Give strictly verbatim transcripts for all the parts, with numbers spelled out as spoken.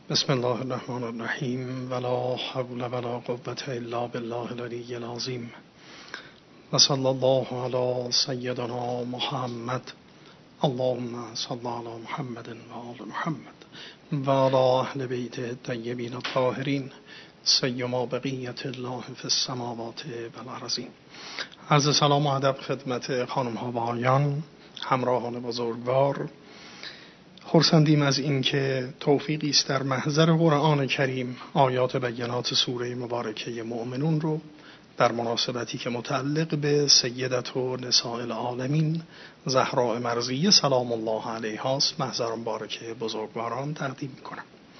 بسم الله الرحمن الرحیم ولا حول ولا قوة الا بالله العلی العظیم و صلی الله علی سیدنا محمد اللهم صل علی محمد و آل محمد و علی اهل بیت الطیبین الطاهرین سیما بقیت الله فی السماوات و الارضین. عرض سلام و ادب خدمت خانم ها و آقایان، همراهان بزرگوار. خرسندیم از اینکه توفیقی است در محضر قرآن کریم آیات بینات سوره مبارکه مؤمنون رو در مناسبتی که متعلق به سیدت و نساء العالمین زهراء مرضیه سلام الله علیها است محضر مبارکه بزرگواران تقدیم میکنم.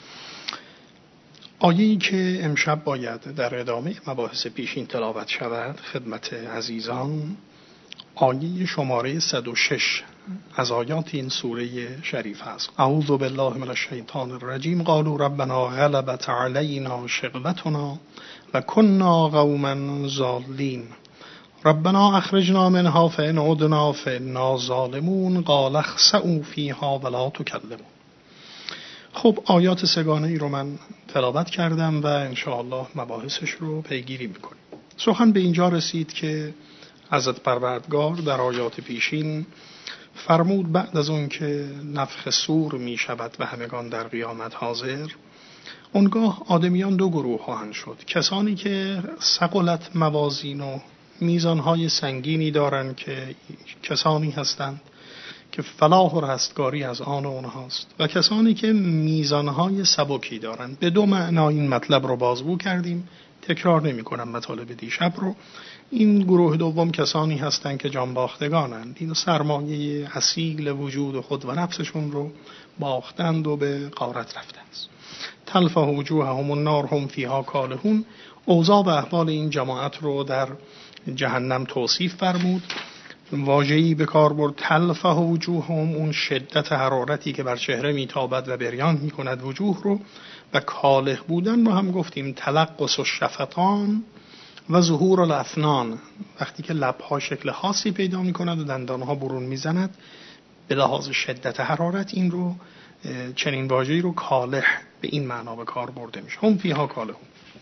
آیه‌ای که امشب باید در ادامه مباحث پیشین تلاوت شود خدمت عزیزان آیه شماره صد و شش از آیات این سوره شریف است. اعوذ بالله من الشیطان الرجیم. قالوا ربنا غلبت علینا شقوتنا و كنا قوما ضالین ربنا اخرجنا منها فإن عدنا فإنا ظالمون قال اخسئوا فیها ولا تکلمون. خب آیات سگانه ای رو من تلاوت کردم و انشاءالله مباحثش رو پیگیری میکنیم. سخن به اینجا رسید که حضرت پروردگار در آیات پیشین فرمود بعد از اون که نفخ صور می شود و همگان در قیامت حاضر، اونگاه آدمیان دو گروه خواهند شد. کسانی که ثقلت موازین و میزانهای سنگینی دارند که کسانی هستند که فلاح و رستگاری از آن اونهاست و کسانی که میزانهای سبکی دارند. به دو معنا این مطلب رو بازگو کردیم، تکرار نمی کنم مطالب دیشب رو. این گروه دوم کسانی هستند که جانباختگانند، این سرمایه اصیل وجود خود و نفسشون رو باختند و به غارت رفتند. تلفح وجوههم النار هم فیها کالحون. اوضاع و احوال این جماعت رو در جهنم توصیف فرمود. واژه‌ای به کار برد تلفح وجوههم، اون شدت حرارتی که بر چهره میتابد و بریان میکند وجوه رو، و کالح بودن رو هم گفتیم تلقص الشفتان و ظهور الافنان، وقتی که لبها شکل خاصی پیدا میکند و دندانها برون میزند به لحاظ شدت حرارت، این رو چنین واژه‌ای رو کالح به این معنا به کار برده میشه. هم فیها کالحون.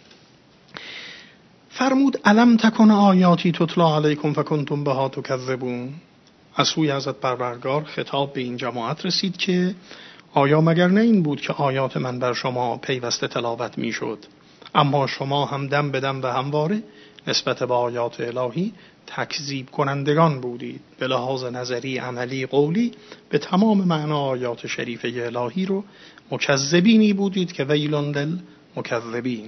فرمود الم تکن آیاتی تتلا علیکم فکنتم بها تکذبون. از سوی حضرت پروردگار خطاب به این جماعت رسید که آیا مگر نه این بود که آیات من بر شما پیوسته تلاوت میشد، اما شما هم دم به دم و همواره نسبت به آیات الهی تکذیب کنندگان بودید. به لحاظ نظری، عملی، قولی به تمام معنا آیات شریفه الهی رو مکذبینی بودید که ویل للمکذبین.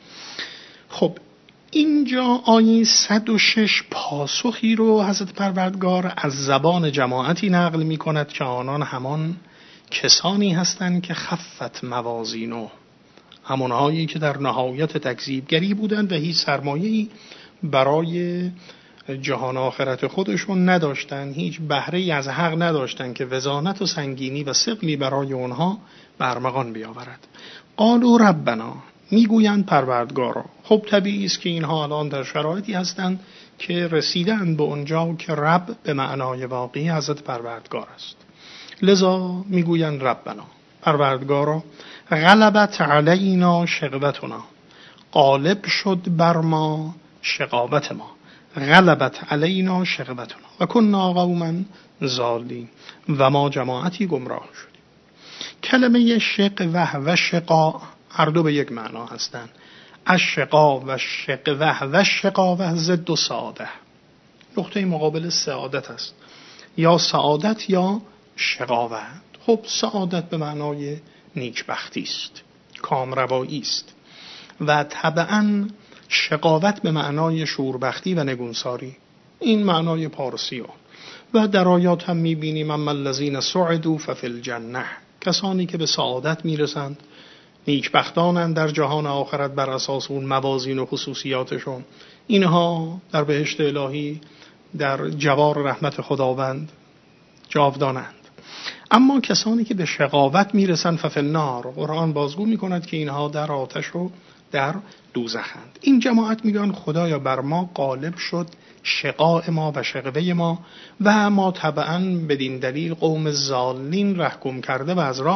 خب اینجا آیه صد و شش پاسخی رو حضرت پروردگار از زبان جماعتی نقل می کند که آنان همان کسانی هستند که خفت موازینو، همونهایی که در نهایت تکذیبگری بودند و هیچ سرمایه‌ای برای جهان آخرت خودشون نداشتند، هیچ بهره‌ای از حق نداشتند که وزانت و سنگینی و ثقلی برای اونها برمغان بیاورد. قالوا ربنا، میگویند پروردگارا. خب طبیعی است که اینها الان در شرایطی هستند که رسیدند به اونجا که رب به معنای واقعی حضرت پروردگار است، لذا میگویند ربنا، پروردگارا، غلبت علینا شقوتنا، غالب شد بر ما شقاوت ما، غلبت علینا شقوتنا و کنا قوما ضالین، و ما جماعتی گمراه شدیم. کلمه شقوه و شقا هر دو به یک معنا هستند. الشقا و شقوه و شقاوه ضد و سعاده، نقطه مقابل سعادت است، یا سعادت یا شقاوت. خب سعادت به معنای نیکبختی است، کامروایی است، و طبعا شقاوت به معنای شوربختی و نگونساری. این معنای پارسی ها. و در آیات هم میبینیم اما الذین سعدوا ففی الجنه، کسانی که به سعادت میرسند نیکبختانند در جهان آخرت بر اساس اون موازین و خصوصیاتشون، اینها در بهشت الهی در جوار رحمت خداوند جاودانند. اما کسانی که به شقاوت میرسند ففی النار، قرآن بازگو میکند که اینها در آتش و در دوزخند. این جماعت میگن خدایا بر ما غالب شد شقاء ما و شقوه ما و ما طبعا بدین دلیل قوم ضالین رهگم کرده و از راه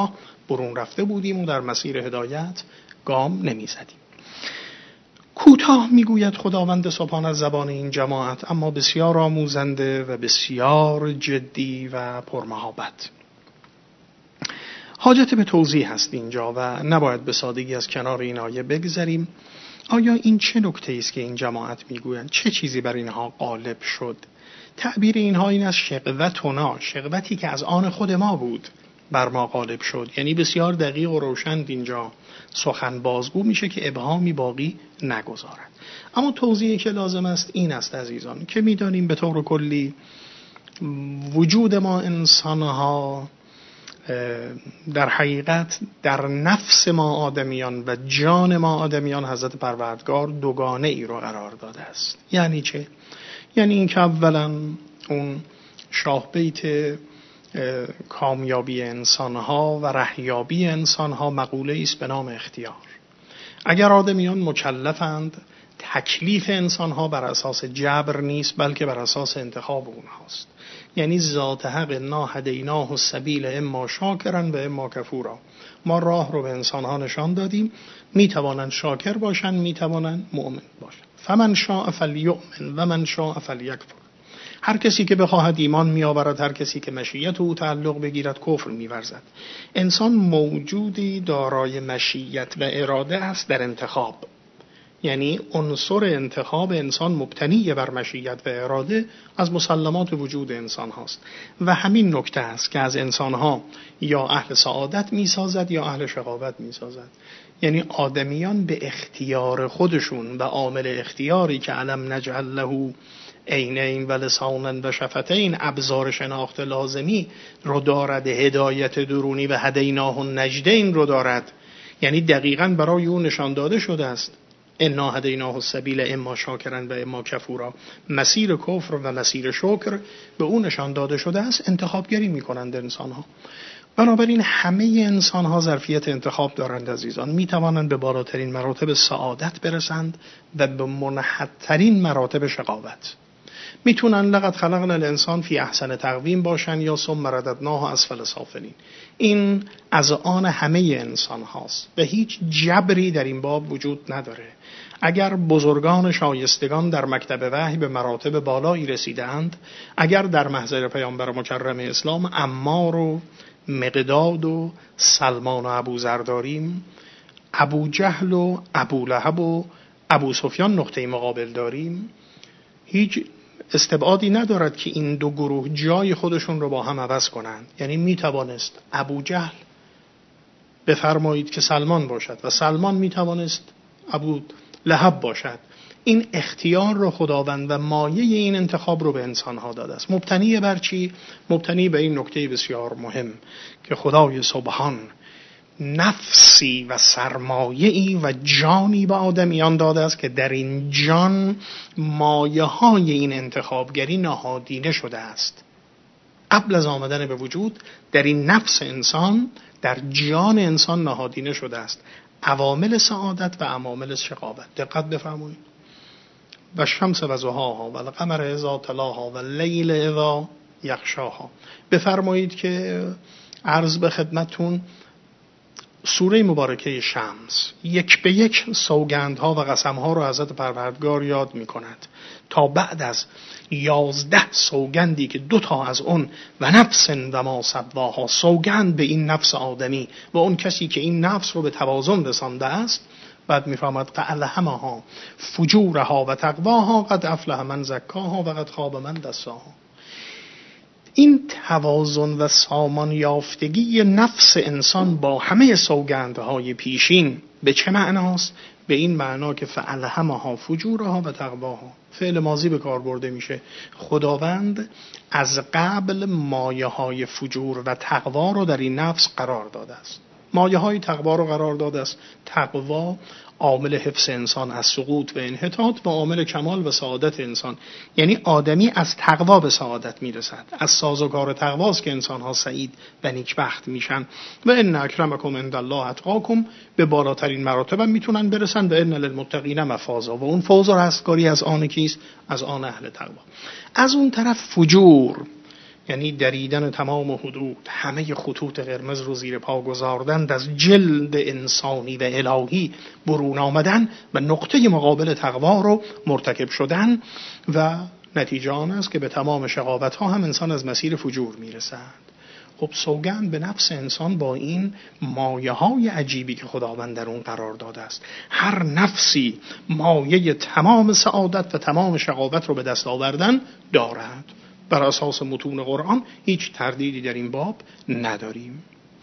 برون رفته بودیم و در مسیر هدایت گام نمی زدیم. کوتاه میگوید خداوند سبحان از زبان این جماعت، اما بسیار آموزنده و بسیار جدی و پرمحابت. حاجت به توضیح هست اینجا و نباید به سادگی از کنار این آیه بگذریم. آیا این چه نکته است که این جماعت میگویند؟ چه چیزی بر اینها غالب شد؟ تعبیر اینها این از شقوتنا، شقوتی که از آن خود ما بود بر ما غالب شد. یعنی بسیار دقیق و روشن اینجا سخن بازگو میشه که ابهامی باقی نگذارد. اما توضیحی که لازم است این است عزیزان که میدانیم به طور کلی وجود ما انسانها در حقیقت در نفس ما آدمیان و جان ما آدمیان حضرت پروردگار دوگانه ای رو قرار داده است. یعنی چه؟ یعنی این که اولا اون شاه بیت کامیابی انسانها و رهیابی انسانها مقوله است به نام اختیار. اگر آدمیان مکلفند، تکلیف انسانها بر اساس جبر نیست بلکه بر اساس انتخاب اونهاست. یعنی ذات حق انا هدیناه السبیل اما شاکرا و اما کفورا. ما راه رو به انسانها نشان دادیم، میتوانند شاکر باشند، میتوانند مؤمن باشند. فمن شاء فلیؤمن و من شاء فلیکفر. هر کسی که بخواهد ایمان میآورد، هر کسی که مشیت او تعلق بگیرد کفر می‌ورزد. انسان موجودی دارای مشیت و اراده است در انتخاب. یعنی عنصر انتخاب انسان مبتنی بر مشیت و اراده از مسلمات وجود انسان هاست و همین نکته است که از انسان ها یا اهل سعادت می سازد یا اهل شقاوت می سازد. یعنی آدمیان به اختیار خودشون و عامل اختیاری که علم نجعل له عینین و لسانا و شفتین، ابزار شناخت لازمی رو دارد، هدایت درونی و هدیناه النجدین رو دارد. یعنی دقیقاً برای اون نشان داده شده است انا هدیناه السبیل اما شاکرا و اما کفورا. مسیر کفر و مسیر شکر به اون نشان داده شده است. انتخابگری میکنند انسان ها. بنابراین همه انسان ها ظرفیت انتخاب دارند عزیزان. می توانند به بالاترین مراتب سعادت برسند و به منحدترین مراتب شقاوت. میتونن لقد خلقنا الانسان فی احسن تقویم باشن یا ثم رددناه اسفل سافلین. این از آن همه انسان هاست و هیچ جبری در این باب وجود نداره. اگر بزرگان شایستگان در مکتب وحی به مراتب بالایی رسیدند، اگر در محضر پیامبر مکرم اسلام عمار و مقداد و سلمان و ابوذر داریم، ابو جهل و ابو لهب و ابو سفیان نقطه مقابل داریم، هیچ استبعادی ندارد که این دو گروه جای خودشون رو با هم عوض کنند. یعنی می توانست ابو جهل بفرمایید که سلمان باشد و سلمان می توانست ابو لهب باشد. این اختیار رو خداوند و مایه این انتخاب رو به انسانها داده است. مبتنی بر چی؟ مبتنی به این نکته بسیار مهم که خدای سبحان نفسی و سرمایه‌ای و جانی به آدمیان داده است که در این جان مایه های این انتخابگری نهادینه شده است. قبل از آمدن به وجود در این نفس انسان، در جان انسان نهادینه شده است عوامل سعادت و عوامل شقاوت. دقت بفرمایید. و شمس و ضحاها و القمر اذا تلاها و اللیل اذا یغشاها. بفرمایید که عرض به خدمتون سوره مبارکه شمس یک به یک سوگندها و قسمها رو حضرت پروردگار یاد می کند تا بعد از یازده سوگندی که دو تا از اون و نفس و ما سواها، سوگند به این نفس آدمی و اون کسی که این نفس رو به توازن رسانده است، بعد میفهمد فالهمها فجورها و تقواها قد افلح من زکاها و قد خاب من دساها. این توازن و سامان یافتگی نفس انسان با همه سوگندهای پیشین به چه معناست؟ به این معنا که فالهمها فجورها و تقواها. فعل ماضی به کار برده میشه. خداوند از قبل مایه های فجور و تقوا رو در این نفس قرار داده است. مایه های تقوا رو قرار داده است. تقوا عامل حفظ انسان از سقوط و انحطاط و عامل کمال و سعادت انسان. یعنی آدمی از تقوا به سعادت میرسد. از سازوکار تقواست که انسان ها سعید و نیکبخت میشن. و ان اکرمکم عند الله اتقاکم، به بالاترین مراتب هم میتونن برسن. و ان للمتقین مفازا، و اون فوز و رستگاری از آن کیست؟ از آن اهل تقوا. از اون طرف فجور یعنی دریدن تمام حدود، همه خطوط قرمز رو زیر پا گذاردن، از جلد انسانی و الهی برون آمدن و نقطه مقابل تقوا رو مرتکب شدن و نتیجه آن است که به تمام شقاوت ها هم انسان از مسیر فجور میرسد. خب سوگند به نفس انسان با این مایه های عجیبی که خداوند در اون قرار داده است. هر نفسی مایه تمام سعادت و تمام شقاوت رو به دست آوردن دارد. بر اساس متون قرآن هیچ تردیدی در این باب نداریم.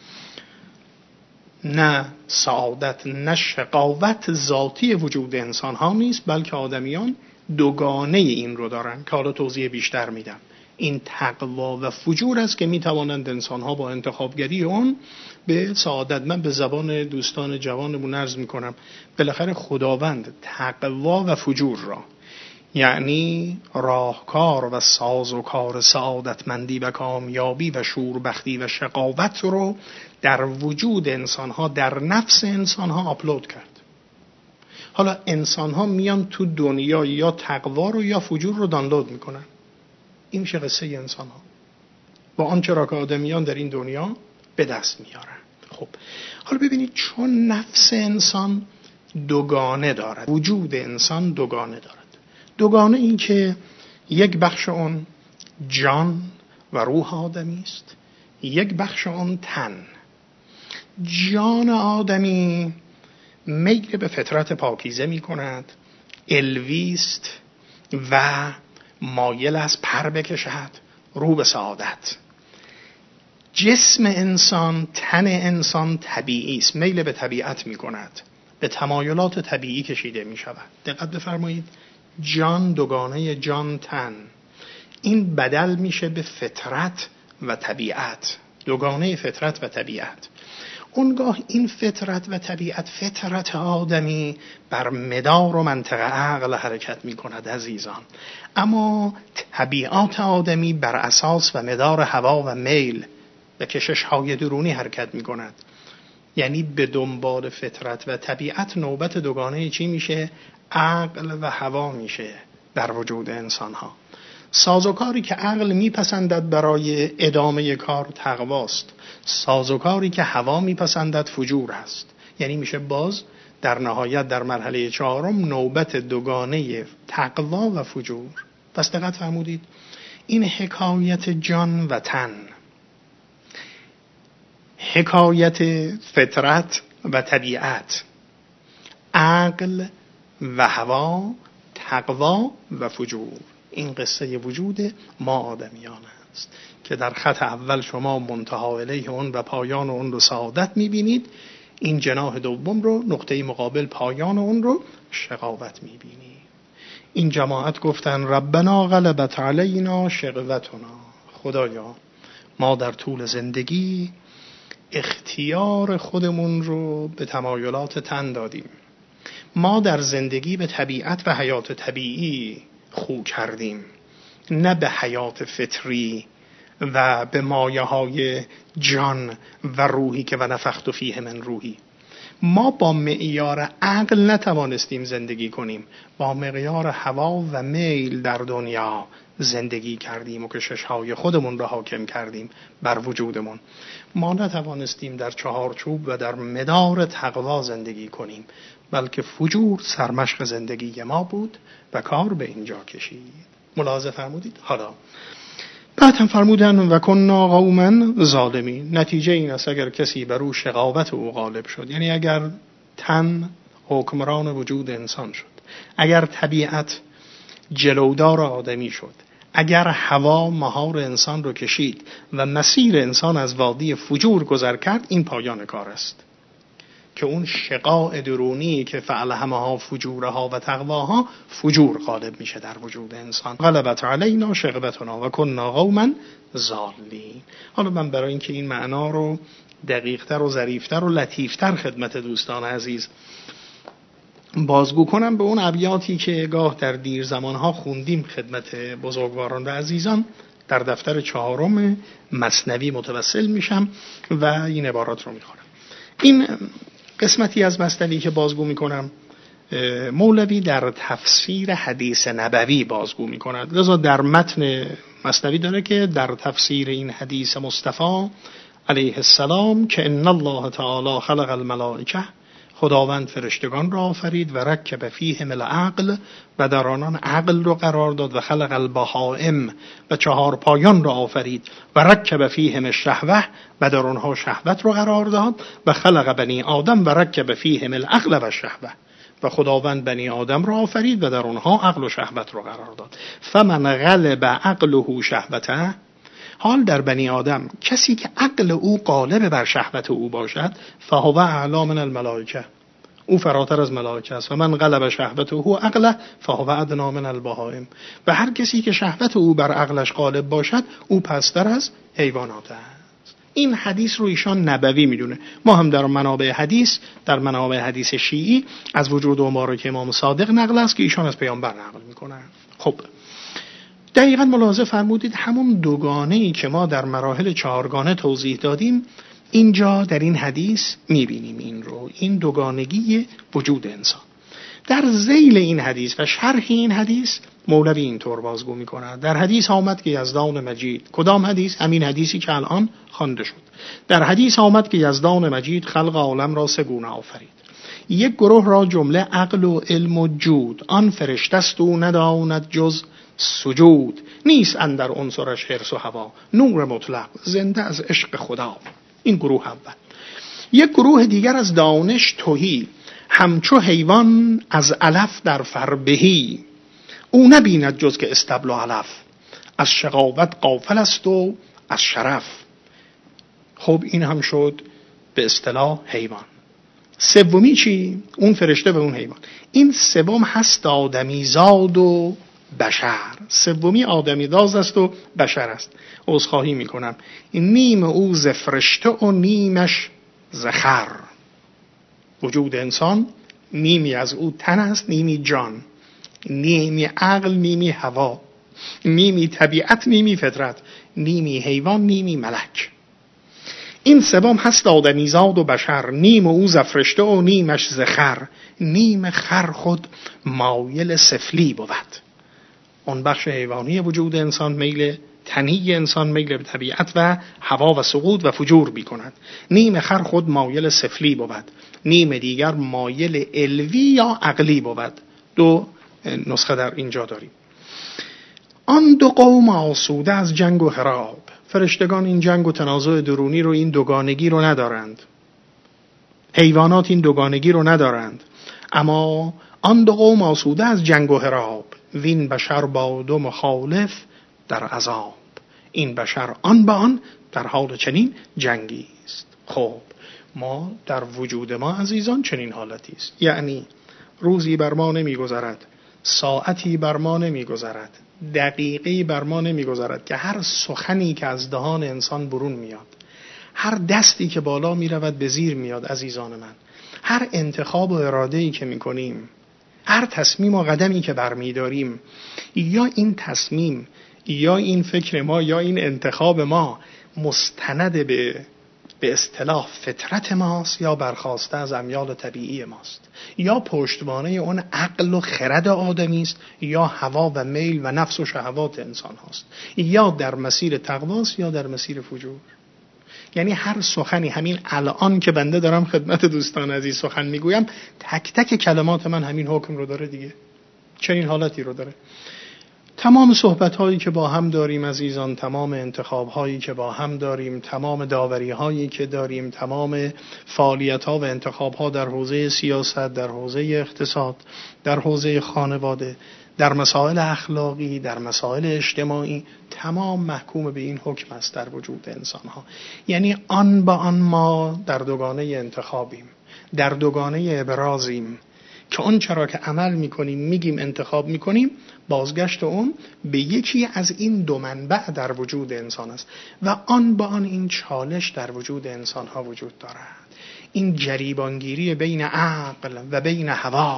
نه سعادت نه شقاوت ذاتی وجود انسان ها نیست، بلکه آدمیان دوگانه این رو دارن که حالا توضیح بیشتر میدم. این تقوا و فجور است که میتوانند انسان ها با انتخابگری اون به سعادت. من به زبان دوستان جوانمون عرض میکنم بالاخره خداوند تقوا و فجور را، یعنی راهکار و سازوکار سعادتمندی و کامیابی و شوربختی و شقاوت رو در وجود انسان‌ها، در نفس انسان‌ها آپلود کرد. حالا انسان‌ها میان تو دنیا یا تقوا رو یا فجور رو دانلود میکنن. این میشه قصه انسان‌ها با آنچه را که آدمیان در این دنیا به دست میارن. خب حالا ببینید، چون نفس انسان دوگانه دارد، وجود انسان دوگانه دارد. دوگانه این که یک بخش اون جان و روح آدمی است، یک بخش اون تن. جان آدمی میل به فطرت پاکیزه می کند، الویست و مایل از پر بکشد رو به سعادت. جسم انسان، تن انسان طبیعی است، میل به طبیعت می کند، به تمایلات طبیعی کشیده می شود. دقت بفرمایید، جان دوگانه جان تن، این بدل میشه به فطرت و طبیعت، دوگانه فطرت و طبیعت. اونگاه این فطرت و طبیعت، فطرت آدمی بر مدار و منطقه عقل حرکت می کند عزیزان، اما طبیعت آدمی بر اساس و مدار هوا و میل و کشش های درونی حرکت می کند. یعنی به دنبال فطرت و طبیعت نوبت دوگانه چی میشه؟ عقل و هوا میشه در وجود انسان ها. سازوکاری که عقل میپسندد برای ادامه کار تقواست، سازوکاری که هوا میپسندد فجور است. یعنی میشه باز در نهایت در مرحله چهارم نوبت دوگانه تقوا و فجور. پس دقت فرمودید، این حکایت جان و تن، حکایت فطرت و طبیعت، عقل و هوا، تقوا و فجور، این قصه وجود ما آدمیان است که در خط اول شما منتها الیه اون و پایان اون رو سعادت میبینید، این جناح دوم رو، نقطه مقابل پایان اون رو شقاوت میبینید. این جماعت گفتن ربنا غلبت علینا شقوتنا، خدایا ما در طول زندگی اختیار خودمون رو به تمایلات تن دادیم، ما در زندگی به طبیعت و حیات طبیعی خو کردیم، نه به حیات فطری و به مایه های جان و روحی که و نفخت فیه من روحی. ما با معیار عقل نتوانستیم زندگی کنیم، با معیار هوا و میل در دنیا زندگی کردیم و کشش‌های خودمون را حاکم کردیم بر وجودمون. ما نتوانستیم در چهارچوب و در مدار تقوا زندگی کنیم، بلکه فجور سرمشق زندگی ما بود و کار به اینجا کشید. ملاحظه فرمودید؟ حالا بعد هم فرمودن و کنا قوما ظالمین. نتیجه این است اگر کسی بر او شقاوت او غالب شد، یعنی اگر تن حکمران وجود انسان شد، اگر طبیعت جلودار آدمی شد، اگر هوا مهار انسان رو کشید و مسیر انسان از وادی فجور گذر کرد، این پایان کار است که اون شقاء درونی که فعل همها فجورها و تقواها، فجور غالب میشه در وجود انسان. غلبت علینا شقوتنا و کنا قوما ضالین. حالا من برای اینکه این معنا رو دقیق‌تر و ظریف‌تر و لطیف‌تر خدمت دوستان عزیز بازگو کنم به اون ابیاتی که گاه در دیر زمانها خوندیم خدمت بزرگواران و عزیزان، در دفتر چهارم مثنوی متوسل میشم و این عبارات رو میخونم. این قسمتی از مثنوی که بازگو میکنم مولوی در تفسیر حدیث نبوی بازگو می کند. لذا در متن مثنوی داره که در تفسیر این حدیث مصطفی علیه السلام که ان الله تعالی خلق الملائکه، خداوند فرشتگان را آفرید و رکب فیهم العقل، و در آنان عقل را قرار داد، و خلق البهائم، و چهار پایان را آفرید، و رکب فیهم الشهوه، و در آنها شهوت را قرار داد، و خلق بنی آدم و رکب فیهم العقل و الشهوه، و خداوند بنی آدم را آفرید و در آنها عقل و شهوت را قرار داد. فمن غلب عقله شهوته، حال در بنی آدم کسی که عقل او غالب بر شهوت او باشد، فهو اعلی من الملائکه، او فراتر از ملائکه است. و من غلب شهوته او عقله فهو ادنی من البهائم، و هر کسی که شهوت او بر عقلش غالب باشد او پستر از حیوانات است. این حدیث رو ایشان نبوی میدونه. ما هم در منابع حدیث، در منابع حدیث شیعی از وجود و مبارک امام صادق نقل است که ایشان از پیامبر نقل میکنن. خب دقیقاً ملاحظه فرمودید همون دوگانه‌ای که ما در مراحل چهارگانه توضیح دادیم اینجا در این حدیث میبینیم. این رو، این دوگانگی وجود انسان در ذیل این حدیث و شرح این حدیث مولوی اینطور بازگو میکنه. در حدیث آمد که یزدان مجید، کدام حدیث؟ همین حدیثی که الان خوانده شد. در حدیث آمد که یزدان مجید خلق عالم را سه گونه آفرید. یک گروه را جمله عقل و علم و جود، آن فرشته است و نداند جز سجود، نیست اندر عنصرش حرص و هوا، نور مطلق زنده از عشق خدا. این گروه اول. یک گروه دیگر از دانش تهی، همچو حیوان از علف در فربهی، او نبیند جز که استبل و علف، از شقاوت غافل است و از شرف. خب این هم شد به اصطلاح حیوان. سومی چی؟ اون فرشته و اون حیوان. این سوم هست آدمی زاد و بشر. سومی آدمی داز است و بشر است. عذرخواهی میکنم، این نیم او ز فرشته و نیمش ز خر. وجود انسان نیمی از او تن است، نیمی جان، نیمی عقل، نیمی هوا، نیمی طبیعت، نیمی فطرت، نیمی حیوان، نیمی ملک. این سوم هست آدمیزاد و بشر، نیم او ز فرشته و نیمش ز خر. نیم خر خود مایل سفلی بود. اون بخش حیوانی وجود انسان میل تنی انسان میل به طبیعت و هوا و سقوط و فجور بیکند. نیم خر خود مایل سفلی بود، نیم دیگر مایل علوی یا عقلی بود. دو نسخه در اینجا داریم. آن دو قوم آسوده از جنگ و حراب. فرشتگان این جنگ و تنازع درونی رو، این دوگانگی رو ندارند. حیوانات این دوگانگی رو ندارند. اما آن دو قوم آسوده از جنگ و حراب، وین بشر با دو مخالف در عذاب. این بشر آن به آن در حال چنین جنگی است. خب ما در وجود ما عزیزان چنین حالتی است. یعنی روزی بر ما نمی گذرد، ساعتی بر ما نمی گذرد، دقیقی بر ما نمی گذرد که هر سخنی که از دهان انسان برون میاد، هر دستی که بالا می رود به زیر میاد عزیزان من، هر انتخاب و اراده‌ای که می کنیم، هر تصمیم و قدمی که برمیداریم، یا این تصمیم یا این فکر ما یا این انتخاب ما مستند به به اصطلاح فطرت ماست یا برخواسته از امیال طبیعی ماست، یا پشتوانه اون عقل و خرد آدمی است، یا هوا و میل و نفس و شهوات انسان هاست، یا در مسیر تقواست یا در مسیر فجور. یعنی هر سخنی، همین الان که بنده دارم خدمت دوستان عزیز سخن میگویم، تک تک کلمات من همین حکم رو داره دیگه، چنین حالتی رو داره. تمام صحبت هایی که با هم داریم عزیزان، تمام انتخاب هایی که با هم داریم، تمام داوری هایی که داریم، تمام فعالیت ها و انتخاب ها در حوزه سیاست، در حوزه اقتصاد، در حوزه خانواده، در مسائل اخلاقی، در مسائل اجتماعی، تمام محکوم به این حکم است در وجود انسان ها. یعنی آن با آن ما در دوگانه انتخابیم، در دوگانه ابرازیم که اون چرا که عمل میکنیم، میگیم، انتخاب میکنیم، بازگشت اون به یکی از این دو منبع در وجود انسان است و آن با آن این چالش در وجود انسان ها وجود دارد. این جریبانگیری بین عقل و بین هوا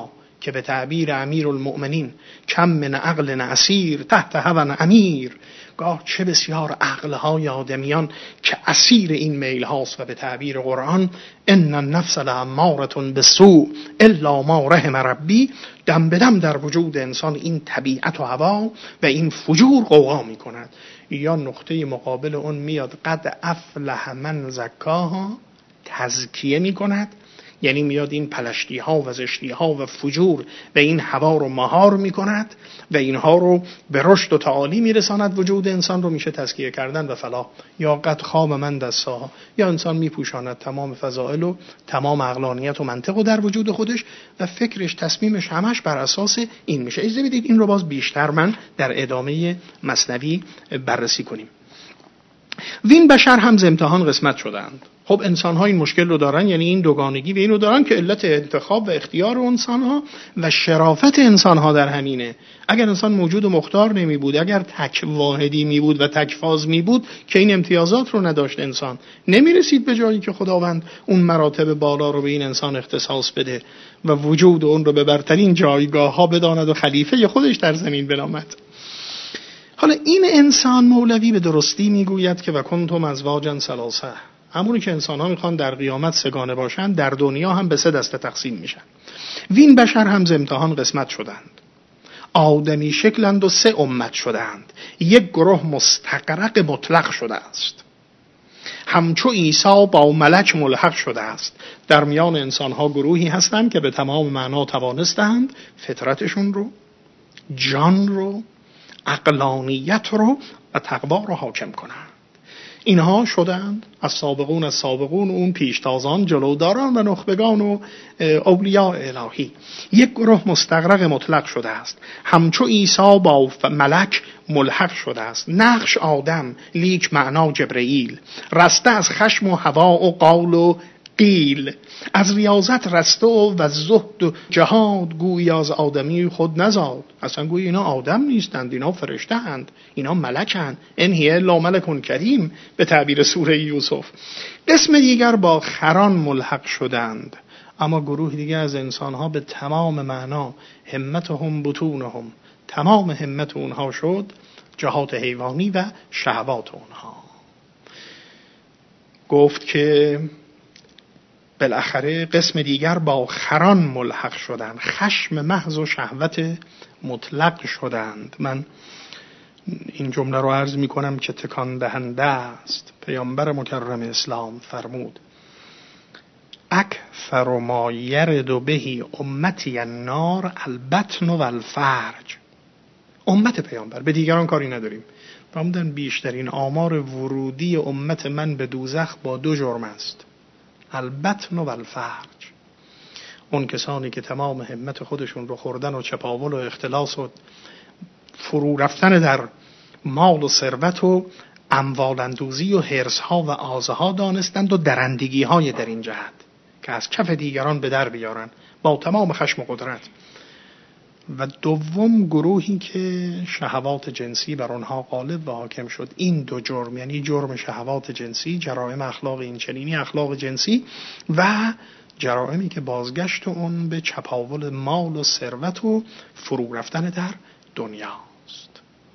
که به تعبیر امیر المؤمنین کم من عقل اسیر تحت هوى امیر، گاه چه بسیار عقلهای آدمیان که اسیر این میل هاست و به تعبیر قرآن ان النفس لاماره بالسوء الا ما رحم ربی، دم به دم در وجود انسان این طبیعت و هوا و این فجور قوقا می کند. یا نقطه مقابل اون میاد قد افلح من زکاها، تزکیه می کند، یعنی میاد این پلشتی ها و زشتی ها و فجور و این هوا رو مهار می کند و اینها رو به رشد و تعالی می رساند. وجود انسان رو میشه تزکیه کردن و فلاح. یا قد خواب من دستا، یا انسان می پوشاند تمام فضائل و تمام عقلانیت و منطق و در وجود خودش و فکرش تصمیمش همش بر اساس این میشه. اجازه بدید این رو باز بیشتر من در ادامه مثنوی بررسی کنیم. وین بشر هم ز امتحان قسمت شدند. خب انسان ها این مشکل رو دارن، یعنی این دوگانگی و این رو دارن که علت انتخاب و اختیار انسان ها و شرافت انسان ها در همینه. اگر انسان موجود و مختار نمی بود، اگر تک واحدی می بود و تک فاز می بود که این امتیازات رو نداشت، انسان نمی رسید به جایی که خداوند اون مراتب بالا رو به این انسان اختصاص بده و وجود اون رو به برترین جایگاه ها بداند و خلیفه خودش در زمین بنامد. حالا این انسان مولوی به درستی میگوید که و کنتم ازواجا ثلاثه، همونی که انسان ها میخوان در قیامت سگانه باشن در دنیا هم به سه دسته تقسیم میشن. وین بشر هم ز امتحان قسمت شدند، آدمی شکلند و سه امت شدند، یک گروه مستغرق مطلق شده است، همچو عیسی با ملک ملحق شده است. در میان انسان ها گروهی هستند که به تمام معنا توانستند فطرتشون رو، جان رو، عقلانیت رو و تقوا رو حاکم کنند. اینها شدند از سابقون از سابقون، اون پیشتازان، جلوداران و نخبگان و اولیاء الهی. یک گروه مستغرق مطلق شده است، همچو عیسی با ملک ملحق شده است. نقش آدم لیک معنا جبرئیل، رسته از خشم و هوا و قول و قیل. از ریاضت رسته و زهد و جهاد گویی از آدمی خود نزاد. اصلا گویی اینا آدم نیستند، اینا فرشته هند، اینا ملکند. ان هی الا ملک کریم به تعبیر سوره یوسف. قسم دیگر با خران ملحق شدند، اما گروه دیگر از انسانها به تمام معنا همتهم بطونهم، تمام همت اونها شد جهات حیوانی و شهوات اونها. گفت که بالاخره قسم دیگر با خران ملحق شدند، خشم محض و شهوت مطلق شدند. من این جمله رو عرض می کنم که تکان دهنده است. پیامبر مکرم اسلام فرمود اکثر ما یرد بهی امتی النار البطن و الفرج. امت پیامبر، به دیگران کاری نداریم. فرمودن بیشترین آمار ورودی امت من به دوزخ با دو جرم است، البطن و الفرج. اون کسانی که تمام همت خودشون رو خوردن و چپاول و اختلاس و فرو رفتن در مال و ثروت و اموال اندوزی و حرص ها و آزه ها دانستند و درندگی های در این جهت که از کف دیگران به در بیارن با تمام خشم و قدرت. و دوم گروهی که شهوات جنسی بر آنها غالب و حاکم شد. این دو جرم، یعنی جرم شهوات جنسی، جرائم اخلاق این چنینی اخلاق جنسی، و جرائمی که بازگشت اون به چپاول مال و ثروت و فرو رفتن در دنیاست.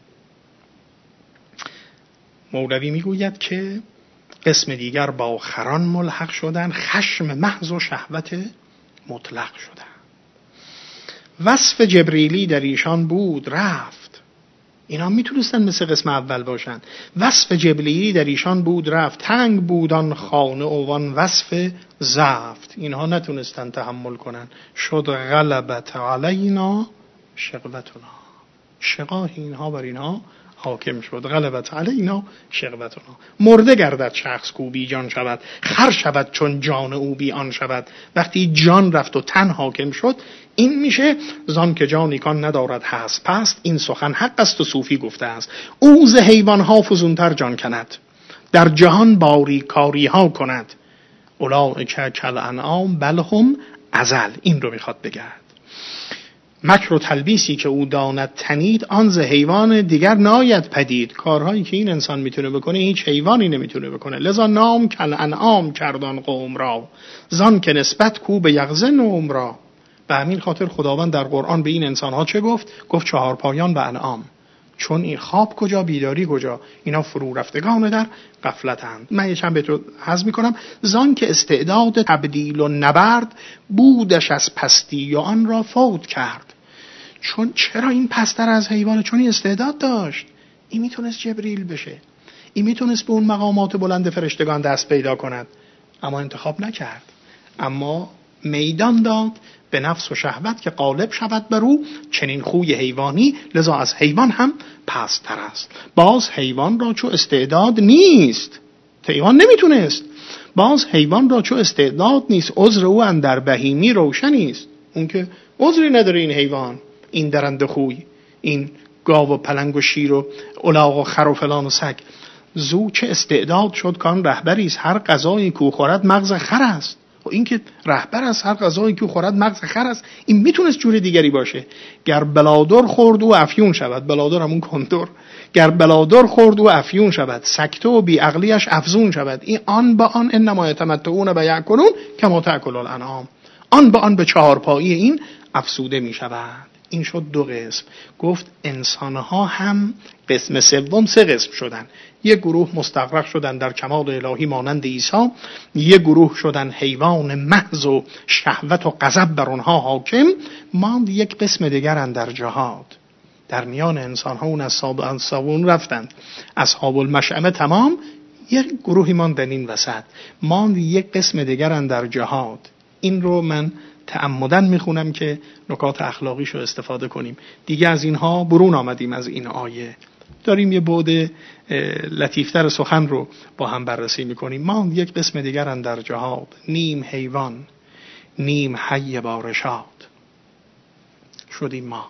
مولوی میگوید که قسم دیگر با خران ملحق شدن، خشم محض و شهوت مطلق شدن. وصف جبریلی در ایشان بود رفت. اینا میتونستن مثل قسم اول باشن. وصف جبریلی در ایشان بود رفت، تنگ بودان خانه اوان وصف زفت. اینها نتونستن تحمل کنن. شد غلبت علینا شقوتنا، شقاه اینها بر اینها حاکم شد. غلبت علینا شقوتنا. مرده گردد شخص کو بی جان شود، خر شود چون جان او بی آن شود. وقتی جان رفت و تن حاکم شد، این میشه زان که جانی کان ندارد هست پست. این سخن حق است و صوفی گفته است. او ز حیوان ها فزونتر جان کند، در جهان باری کاری ها کند. اولئک کالانعام بل هم اضل. این رو میخواد بگرد. مکر و تلبیسی که او داند تنید، آن ز حیوان دیگر ناید پدید. کارهایی که این انسان میتونه بکنه هیچ حیوانی نمیتونه بکنه. لذا نام کالانعام کردان قوم را، زان که نسبت کو به یغزه نوم را. به همین خاطر خداوند در قرآن به این انسانها چه گفت؟ گفت چهار پایان و انعام. چون این خواب کجا بیداری کجا، اینا فرو رفتگان در غفلتند. من یه چند بیت رو حذف میکنم. زان که استعداد تبدیل و نبرد، بودش از پستی و آن را فوت کرد. چون چرا این پستر از حیوان؟ چون این استعداد داشت، این میتونست جبریل بشه، این میتونست به اون مقامات بلند فرشتگان دست پیدا کند، اما انتخاب نکرد. اما میدان داد به نفس و شهوت که غالب شود بر او، چنین خوی حیوانی لذا از حیوان هم پستر است. باز حیوان را چو استعداد نیست، حیوان نمیتونست، باز حیوان را چو استعداد نیست، عذر او اندر بهیمی روشنی است. اون که عذری نداره این حیوان، این درنده خوی، این گاو و پلنگ و شیر و الاغ و خر و فلان و سگ، زو چه استعداد شد کان رهبری است، هر غذایی که خورد مغز خر است. و این که رهبر است، هر غذایی که خورد مغز خر است، این میتونست جور دیگری باشه. گر بلادر خورد و افیون شود، بلادر همون کندر، گر بلادر خورد و افیون شود، سکته و بی عقلیش افزون شود. این آن با آن انما یتمتعون و یأکلون کما تأکل الانعام، آن با آن به چهارپایی این افسوده میشود. این شد دو قسم. گفت انسانها هم قسم سوم سه قسم شدن. یک گروه مستغرق شدن در کمال الهی مانند عیسی، یک گروه شدن حیوان محض و شهوت و غضب بر اونها حاکم. ماند یک قسم دیگر اندر جهاد. در میان انسانها اون اصحابون رفتند، اصحاب المشأمه تمام، یک گروهی ماندن این وسط. ماند یک قسم دیگر اندر جهاد. این رو من تعمدن میخونم که نکات اخلاقیشو استفاده کنیم. دیگه از اینها برون آمدیم، از این آیه داریم یه بعد لطیفتر سخن رو با هم بررسی میکنیم. ما یک قسم دیگر اندر جهاد، نیم حیوان نیم حی بارشاد شدیم. ما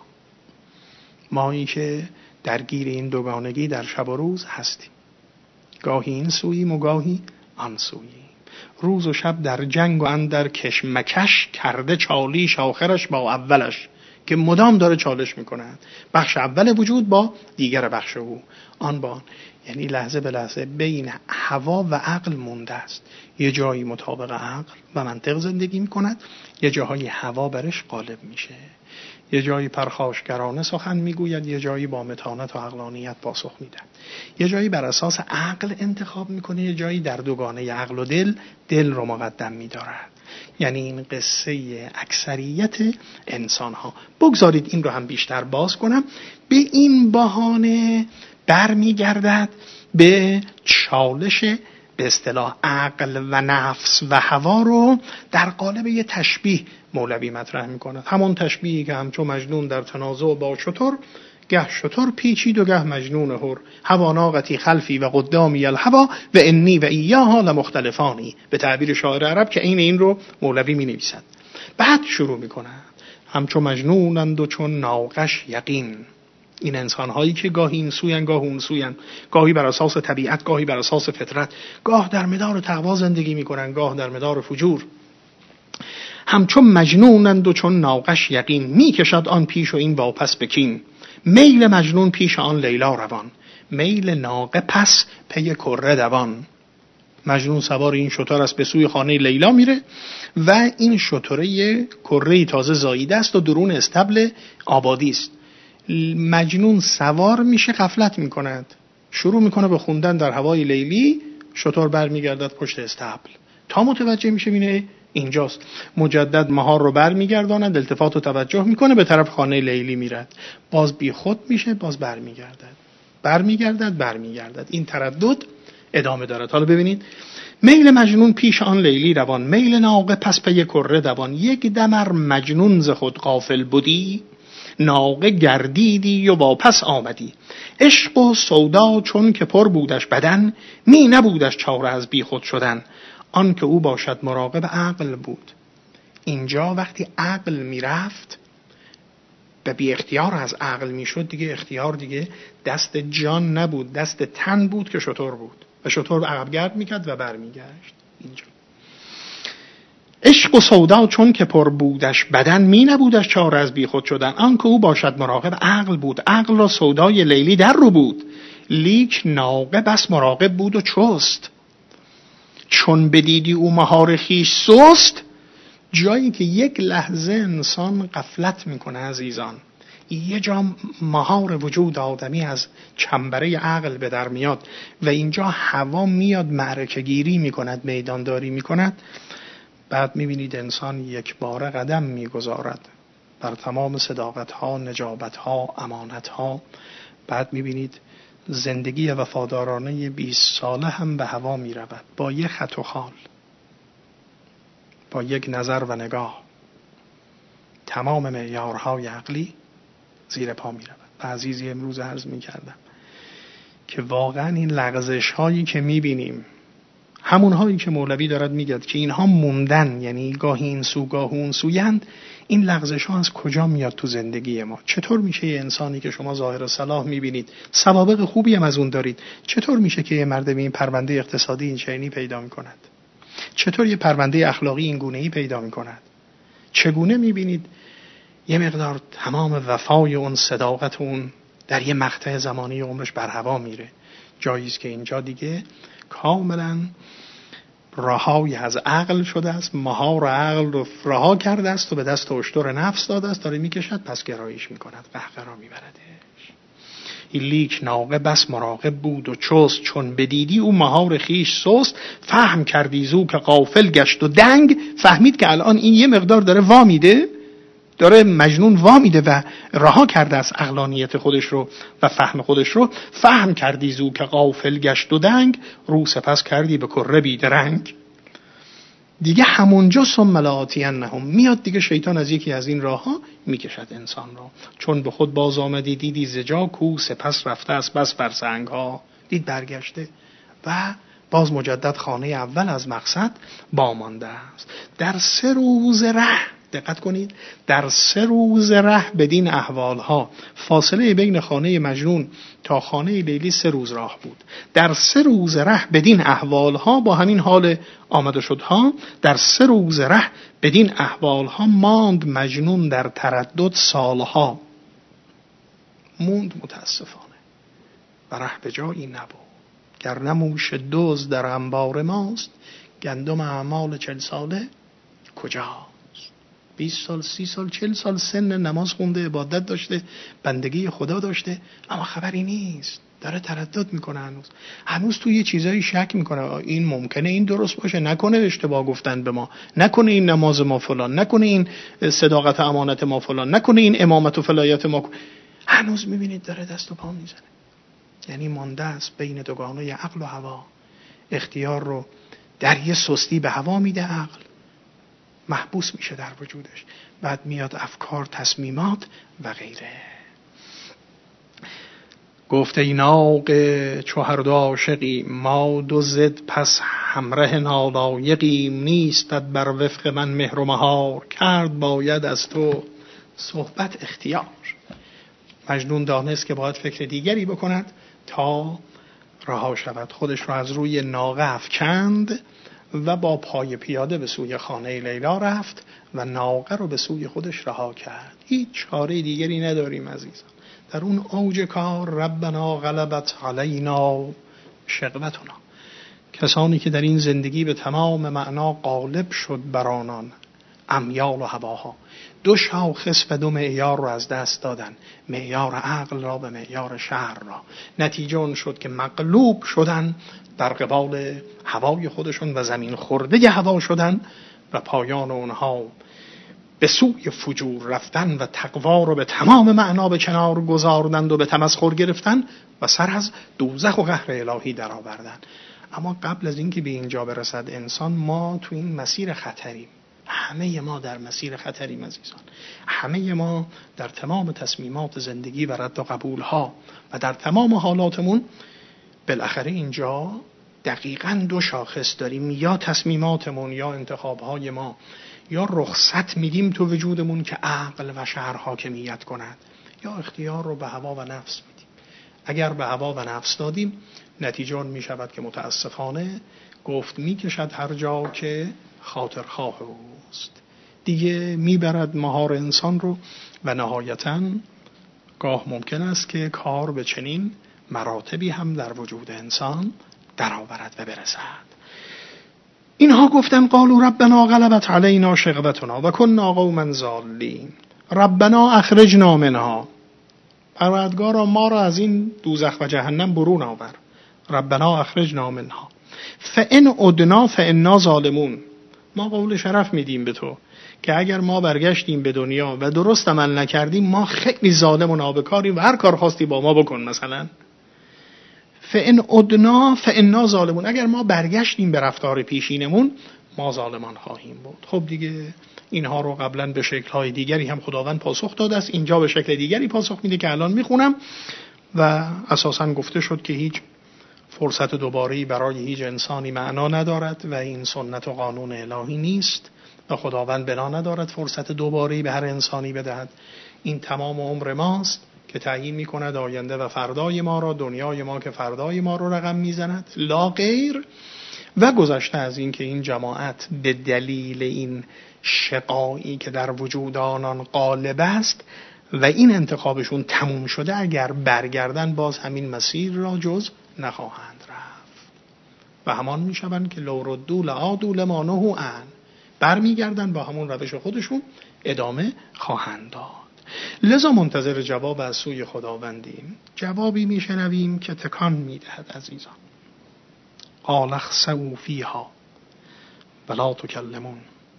مایی که درگیر این دوگانگی در شب و روز هستیم، گاهی این سوییم و گاهی آن سوییم. روز و شب در جنگ و اندر کشمکش، کرده چالیش آخرش با اولش، که مدام داره چالش میکنند بخش اول وجود با دیگر بخش او، آن با آن. یعنی لحظه به لحظه بین هوا و عقل مونده است. یه جایی مطابق عقل و منطق زندگی میکند، یه جایی هوا برش غالب میشه، یه جایی پرخاشگرانه سخن میگوید، یه جایی با متانت و عقلانیت پاسخ میده، یه جایی بر اساس عقل انتخاب میکنه، یه جایی در دوگانه عقل و دل دل رو مقدم میدارد. یعنی این قصه اکثریت انسان ها. بگذارید این رو هم بیشتر باز کنم. به این بهانه برمیگردد به چالش به اصطلاح عقل و نفس و هوا رو در قالب یه تشبیه مولوی مطرح میکنه. همون تشبیهی که همچون مجنون در تنازع با شتر، گه شتر پیچید و گه مجنون هر، هوا ناقتی خلفی و قدامی الهوا و انی و ایاها لمختلفانی، به تعبیر شاعر عرب که این این رو مولوی می نویسد. بعد شروع میکنه همچون مجنونند و چون ناقش یقین. این انسان هایی که گاهی این سوین گاه اون سوین، گاهی بر اساس طبیعت گاهی بر اساس فطرت، گاه در مدار تقوا زندگی میکنن گاه در مدار فجور. همچون مجنونند و چون ناقش یقین، میکشد آن پیش و این واپس بکین. میل مجنون پیش آن لیلا روان، میل ناقه پس پی کره دوان. مجنون سوار این شتر است به سوی خانه لیلا میره و این شتره کره تازه زاییده است و درون استبل آبادی است. مجنون سوار میشه، غفلت میکند، شروع میکنه به خوندن در هوای لیلی، شتر برمیگردد پشت استبل تا متوجه میشه بینه اینجاست. مجدد مهار رو برمیگرداند، التفات و توجه میکنه، به طرف خانه لیلی میرد، باز بی خود میشه، باز برمیگردد برمیگردد برمیگردد این تردد ادامه دارد. حالا ببینید، میل مجنون پیش آن لیلی روان، میل ناقه پس پی کره دوان. یک دمر مجنون ز خود غافل بودی، ناقه گردیدی و واپس آمدی. عشق و سودا چون که پر بودش بدن، می نبودش چاره از بی خود شدن. آن که او باشد مراقب عقل بود. اینجا وقتی عقل می رفت و بی اختیار از عقل می شد، دیگه اختیار دیگه دست جان نبود، دست تن بود که شتر بود و شتر عقب گرد می کرد و بر می گشت. اینجا عشق و سودا چون که پر بودش بدن، می نبودش چاره از بی خود شدن. آن که او باشد مراقب عقل بود. عقل را سودای لیلی در رو بود، لیک ناقه بس مراقب بود و چست. چون بدیدی او مهار خویش سست، جایی که یک لحظه انسان غفلت میکنه عزیزان، یه جا مهار وجود آدمی از چنبره عقل به در میاد و اینجا هوا میاد معرکه گیری میکند، میدانداری میکند، بعد میبینید انسان یک بار قدم میگذارد بر تمام صداقت ها، نجابت ها، امانت ها. بعد میبینید زندگی وفادارانه بیست ساله هم به هوا میرود با یک خط و خال، با یک نظر و نگاه. تمام معیارهای عقلی زیر پا می رود. و عزیزی امروز عرض می کردم که واقعا این لغزش هایی که می بینیم، همون هایی که مولوی دارد میگه که اینها موندن، یعنی گاهی این سو گاه اون سویند، این لغزش ها از کجا میاد تو زندگی ما؟ چطور میشه یه انسانی که شما ظاهر صلاح میبینید، سوابق خوبی هم از اون دارید، چطور میشه که یه مرد به این پرونده اقتصادی این چنینی پیدا میکند؟ چطور یه پرونده اخلاقی این گونه‌ای پیدا میکند؟ چگونه میبینید یه مقدار تمام وفای اون، صداقت اون در یه مقطع زمانی عمرش بر هوا میره؟ جاییست که اینجا دیگه کاملا رهایی از عقل شده است، مهار عقل رو رها کرده است و به دست اشتر نفس داده است، داره میکشد، پس گرایش میکند، قهقرا میبردش. این لیک ناقه بس مراقب بود و چست، چون بدیدی او مهار خیش سست، فهم کردی زو که غافل گشت و دنگ. فهمید که الان این یه مقدار داره وا میده، داره مجنون وا میده و رها کرده از عقلانیت خودش رو و فهم خودش رو. فهم کردی زو که غافل گشت و دنگ، رو سپس کردی به کره بیدرنگ. دیگه همونجا ثم لآتینهم میاد دیگه، شیطان از یکی از این راه ها میکشد انسان را. چون به خود باز آمدی دیدی زجا کو، سپس رفته است بس بر سنگ ها. دید برگشته و باز مجدد خانه اول از مقصد بامانده است. در سه روز ره، دقت کنید، در سه روز ره بدین احوال ها، فاصله بین خانه مجنون تا خانه لیلی سه روز راه بود. در سه روز ره بدین احوال ها، با همین حال آمده شد ها، در سه روز ره بدین احوال ها، ماند مجنون در تردد سالها. موند متاسفانه و ره به جایی نبود. گر نموش دوز در انبار ماست، گندم اعمال چل ساله کجاست؟ بیست سال، سی سال، چل سال سن نماز خونده، عبادت داشته، بندگی خدا داشته، اما خبری نیست، داره تردد میکنه. هنوز هنوز توی یه چیزایی شک میکنه، این ممکنه این درست باشه، نکنه اشتباه گفتن به ما، نکنه این نماز ما فلان، نکنه این صداقت امانت ما فلان، نکنه این امامت و فلایت ما. هنوز میبینید داره دست و پا میزنه، یعنی مانده است بین دوگانه عقل و هوا. اختیار رو در یه سستی به هوا میده، عقل محبوس میشه در وجودش، بعد میاد افکار، تصمیمات و غیره. گفته این ناقه چو هر دو عاشقی، ما دو زد پس همره نالایقیم، نیستت بر وفق من مهر و مهار، کرد باید از تو صحبت اختیار. مجنون دانست که باید فکر دیگری بکند تا رها شود. خودش رو از روی ناقه افکند و با پای پیاده به سوی خانه لیلا رفت و ناقه رو به سوی خودش رها کرد. هیچ چاره دیگری نداریم عزیزان. در اون اوج کار ربنا غلبت علینا شقوتنا، کسانی که در این زندگی به تمام معنا غالب شد بر آنان امیال و هواها، دو شاخص و دو معیار رو از دست دادن، معیار عقل را به معیار شرع را. نتیجه اون شد که مغلوب شدن در قبال هوای خودشون و زمین خورده هوا شدن و پایان اونها به سوی فجور رفتن و تقوا رو به تمام معنا به کنار گذاردند و به تمسخر گرفتن و سر از دوزخ و قهر الهی در آوردن. اما قبل از اینکه به اینجا برسد انسان، ما تو این مسیر خطریم. همه ما در مسیر خطریم عزیزان. همه ما در تمام تصمیمات زندگی و رد و قبول ها و در تمام حالاتمون بالاخره اینجا دقیقاً دو شاخص داریم، یا تصمیماتمون یا انتخابهای ما، یا رخصت میدیم تو وجودمون که عقل و شرع حاکمیت کند، یا اختیار رو به هوا و نفس میدیم. اگر به هوا و نفس دادیم، نتیجه اون میشود که متاسفانه گفت میکشد هر جا که خاطرخواه اوست، دیگه میبرد مهار انسان رو و نهایتاً گاه ممکن است که کار به چنین مراتبی هم در وجود انسان در آورد و برسد. اینها گفتن قالوا ربنا غلبت علینا شقوتنا و كنا قوما ضالین ربنا اخرجنا منها، پروردگارا ما را از این دوزخ و جهنم برون آور. ربنا اخرجنا منها فان عدنا فانا ظالمون، ما قول شرف میدیم به تو که اگر ما برگشتیم به دنیا و درست عمل نکردیم ما خیلی ظالم و نابکاریم و هر کار خواستی با ما بکن. مثلا فان عدنا فانا ظالمون، اگر ما برگشتیم به رفتار پیشینمون ما ظالمان خواهیم بود. خب دیگه اینها رو قبلا به شکل‌های دیگری هم خداوند پاسخ داده است، اینجا به شکل دیگری پاسخ میده که الان میخونم و اساساً گفته شد که هیچ فرصت دوباره‌ای برای هیچ انسانی معنا ندارد و این سنت و قانون الهی نیست و خداوند بنا ندارد فرصت دوباره‌ای به هر انسانی بدهد. این تمام عمر ماست که تعیین می‌کند آینده و فردای ما را، دنیای ما که فردای ما رو رقم میزند، لا غیر. و گذشته از این که این جماعت به دلیل این شقایی که در وجود آنان غالب است و این انتخابشون تموم شده، اگر برگردن باز همین مسیر را جز نخواهند رفت و همان میشوند که لو ردوا لعادوا لما نهوا عنه، برمیگردن با همون روش خودشون ادامه خواهند داد. لذا منتظر جواب از سوی خداوندیم. جوابی میشنویم که تکان میدهد عزیزان. قال اخسئوا فیها ولا تکلمون،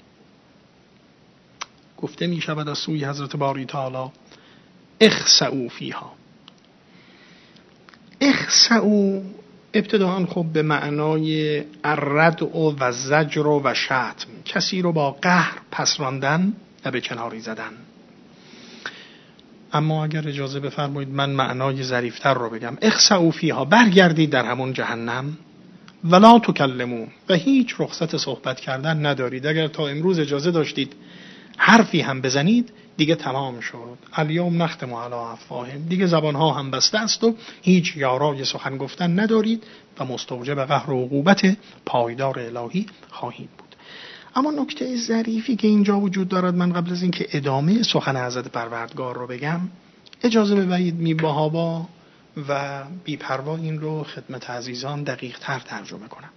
گفته می شود از سوی حضرت باری تعالی اخسئوا فیها. اخسئوا ابتداءً خب به معنای الردع و زجر و شتم، کسی رو با قهر پس راندن و به کناری زدن. اما اگر اجازه بفرمایید من معنای ظریف‌تر رو بگم. اخسئوا فیها، برگردید در همون جهنم، ولا تکلمون، و هیچ رخصت صحبت کردن ندارید. اگر تا امروز اجازه داشتید حرفی هم بزنید دیگه تمام شد. الیوم نختم علی افواههم، دیگه زبانها هم بسته است و هیچ یارای سخن گفتن ندارید و مستوجب قهر و عقوبت پایدار الهی خواهید بود. اما نکته ظریفی که اینجا وجود دارد، من قبل از اینکه ادامه سخن حضرت پروردگار رو بگم اجازه بدهید میباها و بی‌پروا این رو خدمت عزیزان دقیق تر ترجمه کنم.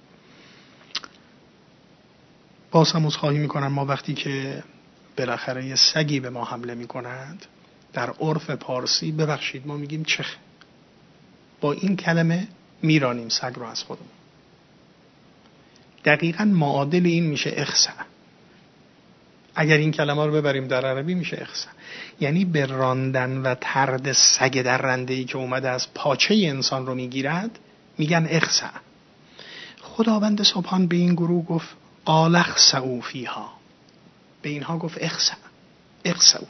باز هم عذرخواهی میکنم، ما وقتی که بالاخره یه سگی به ما حمله میکنند در عرف پارسی، ببخشید ما میگیم چخ، با این کلمه میرانیم سگ رو از خودمون. دقیقاً معادل این میشه اخسع. اگر این کلمه رو ببریم در عربی میشه اخسع، یعنی به راندن و طرد سگ در رنده‌ای که اومده از پاچه انسان رو میگیرد میگن اخسع. خداوند سبحان به این گروه گفت قال اخسئوا فیها، به اینها گفت اخسع اخسئوا.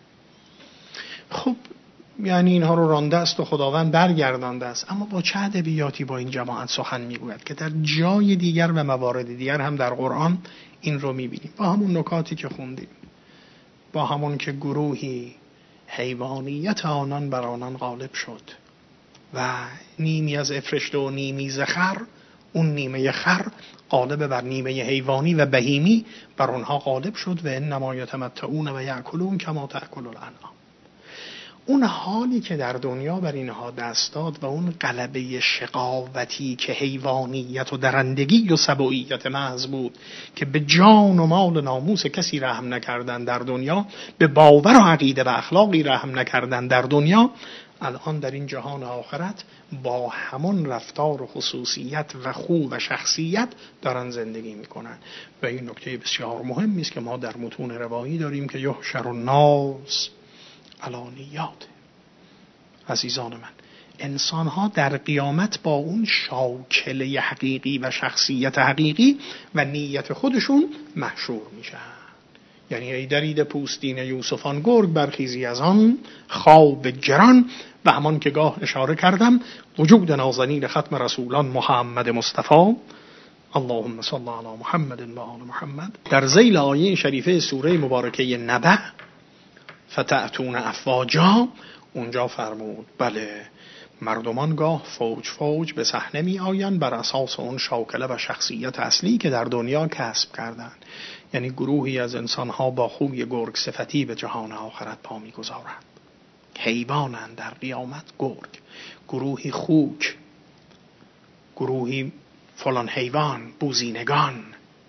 خب یعنی اینها رو رانده است و خداوند برگردانده است. اما با چه ادبیاتی با این جماعت سخن میگوید که در جای دیگر و موارد دیگر هم در قرآن این رو میبینیم، با همون نکاتی که خوندیم، با همون که گروهی حیوانیت آنان بر آنان غالب شد و نیمی از افرشته و نیمی ز خر، اون نیمه خر غالب بر نیمه حیوانی و بهیمی بر اونها غالب شد و انما یتمتعون و یأکلون کما تأکل الانعام. اون حالی که در دنیا بر اینها دست داد و اون غلبه شقاوتی که حیوانیت و درندگی و سبوییت محض بود که به جان و مال و ناموس کسی رحم نکردن در دنیا، به باور و عقیده و اخلاقی رحم نکردن در دنیا، الان در این جهان آخرت با همون رفتار و خصوصیت و خو و شخصیت دارن زندگی میکنن. و این نکته بسیار مهمی است که ما در متون روایی داریم که یحشر الناس علانیات. عزیزان من، انسان ها در قیامت با اون شاکله حقیقی و شخصیت حقیقی و نیت خودشون محشور میشن. یعنی ای درید پوستین یوسفان گرگ برخیزی از آن خواب گران، و همان که گاه اشاره کردم وجود نازنین ختم رسولان محمد مصطفی اللهم صل علی محمد و آل محمد در ذیل آیه شریفه سوره مبارکه نبأ فتأتون افواجا، اونجا فرمود بله مردمان گاه فوج فوج به صحنه می آیند بر اساس اون شاکله و شخصیت اصلی که در دنیا کسب کردند. یعنی گروهی از انسانها با خوی گرگ صفتی به جهان آخرت پا می گذارند. حیوانند در قیامت گرگ، گروهی خوک، گروهی فلان حیوان، بوزینگان،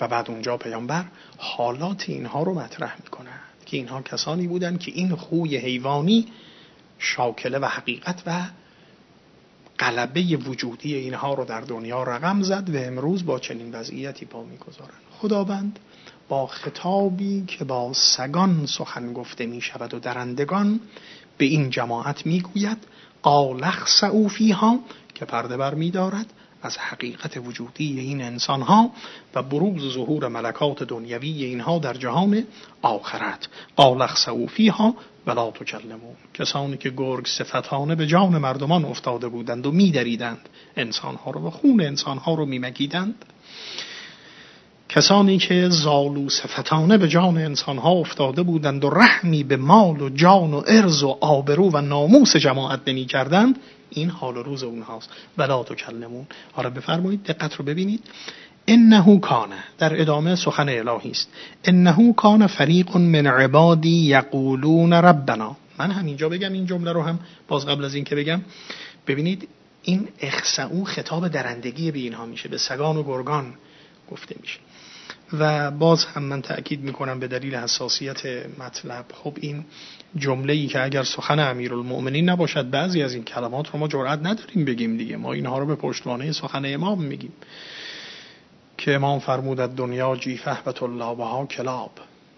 و بعد اونجا پیامبر حالات اینها رو مطرح میکنه که اینها کسانی بودن که این خوی حیوانی شاکله و حقیقت و غلبه وجودی اینها رو در دنیا رقم زد و امروز با چنین وضعیتی پا میگذارن. خداوند با خطابی که با سگان سخن گفته می شود و درندگان به این جماعت می گوید قال اخسئوا فیها، که پرده بر می دارد از حقیقت وجودی این انسان ها و بروز ظهور ملکات دنیوی اینها در جهان آخرت. قال اخسئوا فیها ولا تکلمون، کسانی که گرگ صفتانه به جان مردمان افتاده بودند و می دریدند انسان ها رو و خون انسان ها رو می مکیدند، کسانی که زالو صفتانه به جان انسان ها افتاده بودند و رحمی به مال و جان و عرض و آبرو و ناموس جماعت نمی کردند، این حال و روز اونهاست. ولا تکلمون. حالا بفرمایید دقت رو ببینید. انه کان، در ادامه سخن الهی است، انه کان فریق من عبادی یقولون ربنا. من همینجا بگم این جمله رو هم باز قبل از این که بگم، ببینید این اخسئوا خطاب درندگی به اینها میشه، به سگان و گرگان گفته میشه. و باز هم من تأکید میکنم به دلیل حساسیت مطلب، خب این جمله‌ای که اگر سخن امیرالمؤمنین نباشد بعضی از این کلمات رو ما جرئت نداریم بگیم دیگه، ما اینها رو به پشتوانه سخن امام میگیم که امام فرمودند دنیا جیفه و طلابها کلاب.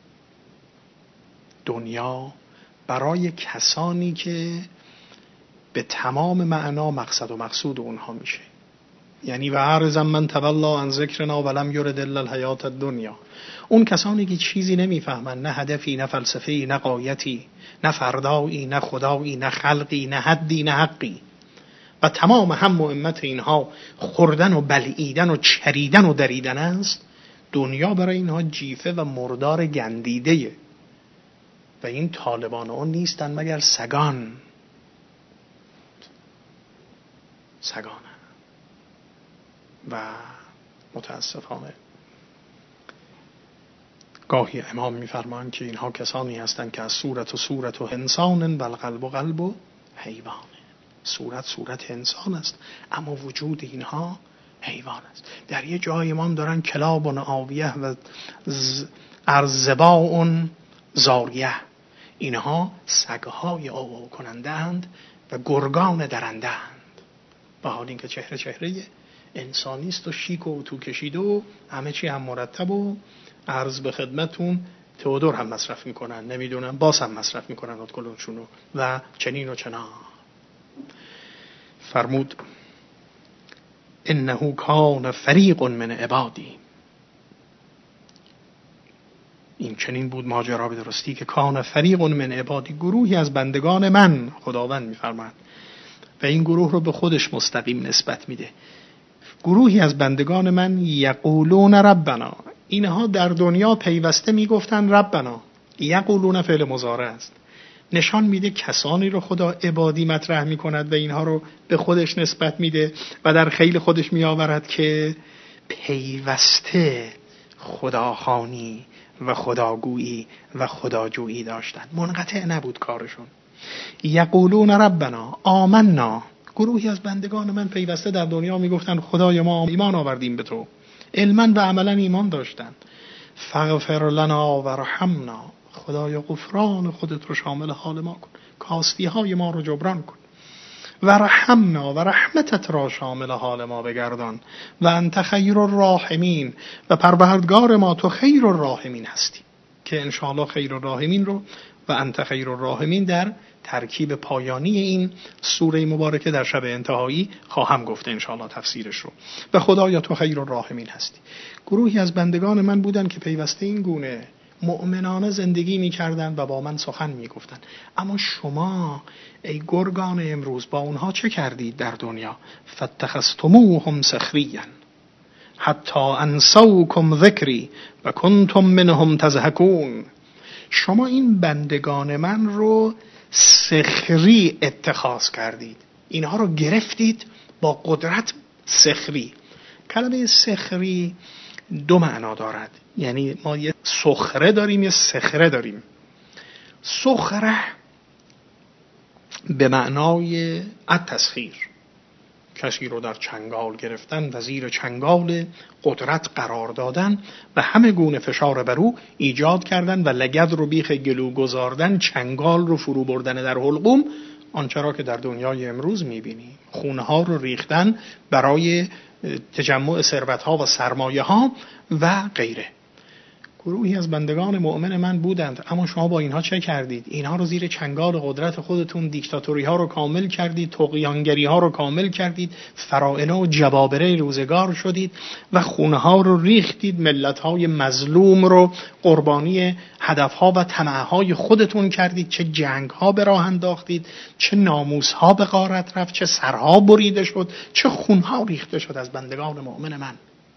دنیا برای کسانی که به تمام معنا مقصد و مقصود اونها میشه، یعنی و عارضا من تولا عن ذکرنا ولم یرد الا الحیات الدنیا، اون کسانی که چیزی نمیفهمن، نه هدفی، نه فلسفه‌ای، نه غایتی، نه فردایی، نه خدایی، نه خلقی، نه حدی، نه حقی، و تمام هم و امت اینها خوردن و بلعیدن و چریدن و دریدن است. دنیا برای اینها جیفه و مردار گندیده و این طالبان اون نیستن مگر سگان. سگان و متاسفانه گاهی امام می‌فرمایند که اینها کسانی هستند که از صورت و صورت و انسان بل قلب و قلب و حیوان. صورت صورت انسان است اما وجود اینها حیوان است. در یه جای امام دارن کلاب و آویه و ارزباء زاریه، اینها سگهای آوا کننده اند و گرگان درنده اند، به حال اینکه چهره چهره انسانی است و شیک و تو کشیده و همه چی هم مرتب و عرض به خدمتون تئودور هم مصرف میکنن، نمیدونم باز هم مصرف میکنن ادکلونشونو و چنین و چنان. فرمود انه کان فریق من عبادی، این چنین بود ماجرا به درستی که کان فریق من عبادی، گروهی از بندگان من، خداوند میفرماد و این گروه رو به خودش مستقیم نسبت میده، گروهی از بندگان من یقولون ربنا، اینها در دنیا پیوسته میگفتن ربنا. یقولون فعل مضارع است، نشان میده کسانی رو خدا عبادی مطرح میکند و اینها رو به خودش نسبت میده و در خیل خودش میآورد که پیوسته خداخوانی و خداگویی و خداجویی داشتن، منقطع نبود کارشون. یقولون ربنا آمنا، گروهی از بندگان من پیوسته در دنیا میگفتن خدای ما ایمان آوردیم به تو، علما و عملا ایمان داشتن. فاغفر لنا ورحمنا، خدای غفران خودت رو شامل حال ما کن، کاستی های ما رو جبران کن. ورحمنا، و رحمتت را شامل حال ما بگردان. و انت خیر الراحمین، و پروردگار ما تو خیر الراحمین هستی، که انشاءالله خیر الراحمین رو و انت خیر الراحمین در ترکیب پایانی این سوره مبارکه در شب انتهایی خواهم گفت انشاءالله تفسیرش رو. و خدایا تو خیر الراحمین هستی. گروهی از بندگان من بودن که پیوسته این گونه مؤمنانه زندگی می‌کردند و با من سخن می‌گفتند. اما شما ای گرگان امروز با اونها چه کردید در دنیا؟ فاتخذتموهم سخریا حتی انسوکم ذکری و کنتم منهم تضحکون. شما این بندگان من رو سخری اتخاذ کردید، اینها رو گرفتید با قدرت سخری. کلمه سخری دو معنا دارد، یعنی ما یه سخره داریم یه سخره داریم. سخره به معنای التسخیر کسی رو در چنگال گرفتن و زیر چنگال قدرت قرار دادن و همه گونه فشار بر او ایجاد کردن و لگد رو بیخ گلو گذاردن، چنگال رو فرو بردن در حلقوم، آنچه را که در دنیای امروز می‌بینیم. خونها رو ریختن برای تجمع ثروت‌ها و سرمایه‌ها و غیره. گروهی از بندگان مؤمن من بودند، اما شما با اینها چه کردید؟ اینها رو زیر چنگال قدرت خودتون دیکتاتوری ها رو کامل کردید، طغیانگری ها رو کامل کردید، فراعنه و جبابره روزگار شدید و خونه ها رو ریختید، ملت های مظلوم رو قربانی هدف ها و طمع های خودتون کردید. چه جنگ ها به راه انداختید، چه ناموس ها به غارت رفت، چه سرها بریده شد، چه خون ها ریخته شد از بندگان مؤمن من.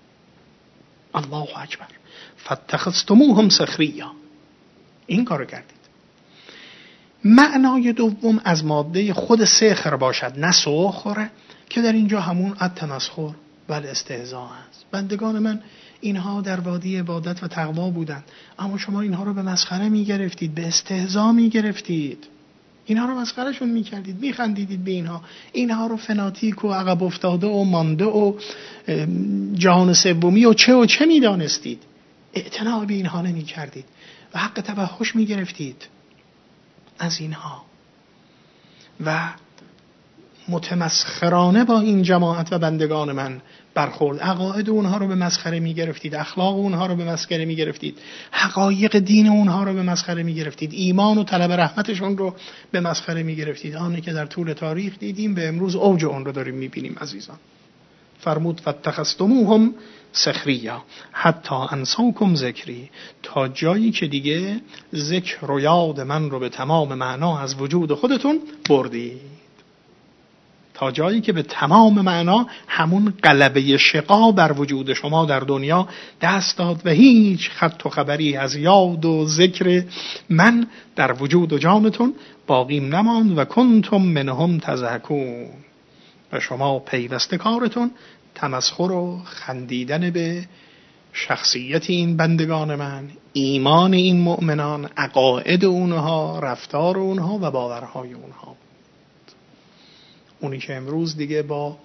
الله اکبر. فاتخذتموهم سخریا، این کارو کردید. معنای دوم از ماده خود سخر باشد، نه سخره، که در اینجا همون التمسخر و الاستهزاء است. بندگان من اینها در وادی عبادت و تقوا بودند، اما شما اینها رو به مسخره میگرفتید، به استهزاء میگرفتید، اینها رو مسخرهشون میکردید، میخندیدید به اینها، اینها رو فناتیک و عقب افتاده و مانده و جهان سومی و چه و چه میدانستید. اعتنا به اینها نمی کردید و حق توحش می گرفتید از اینها و متمسخرانه با این جماعت و بندگان من برخورد. عقاید اونها رو به مسخره می گرفتید، اخلاق اونها رو به مسخره می گرفتید، حقایق دین اونها رو به مسخره می گرفتید، ایمان و طلب رحمتشون رو به مسخره می گرفتید. آنی که در طول تاریخ دیدیم به امروز اوج اون رو داریم می بینیم. عزیزان فرمود فاتخذتموهم سخریا حتی انساکم ذکری، تا جایی که دیگه ذکر و یاد من رو به تمام معنا از وجود خودتون بردید، تا جایی که به تمام معنا همون غلبه شقا بر وجود شما در دنیا دست داد و هیچ خط و خبری از یاد و ذکر من در وجود و جانتون باقیم نماند و کنتم منهم تضحکون، و شما پیوسته کارتون تمسخر و خندیدن به شخصیت این بندگان من، ایمان این مؤمنان، عقاید اونها، رفتار اونها و باورهای اونها بود. اونی که امروز دیگه با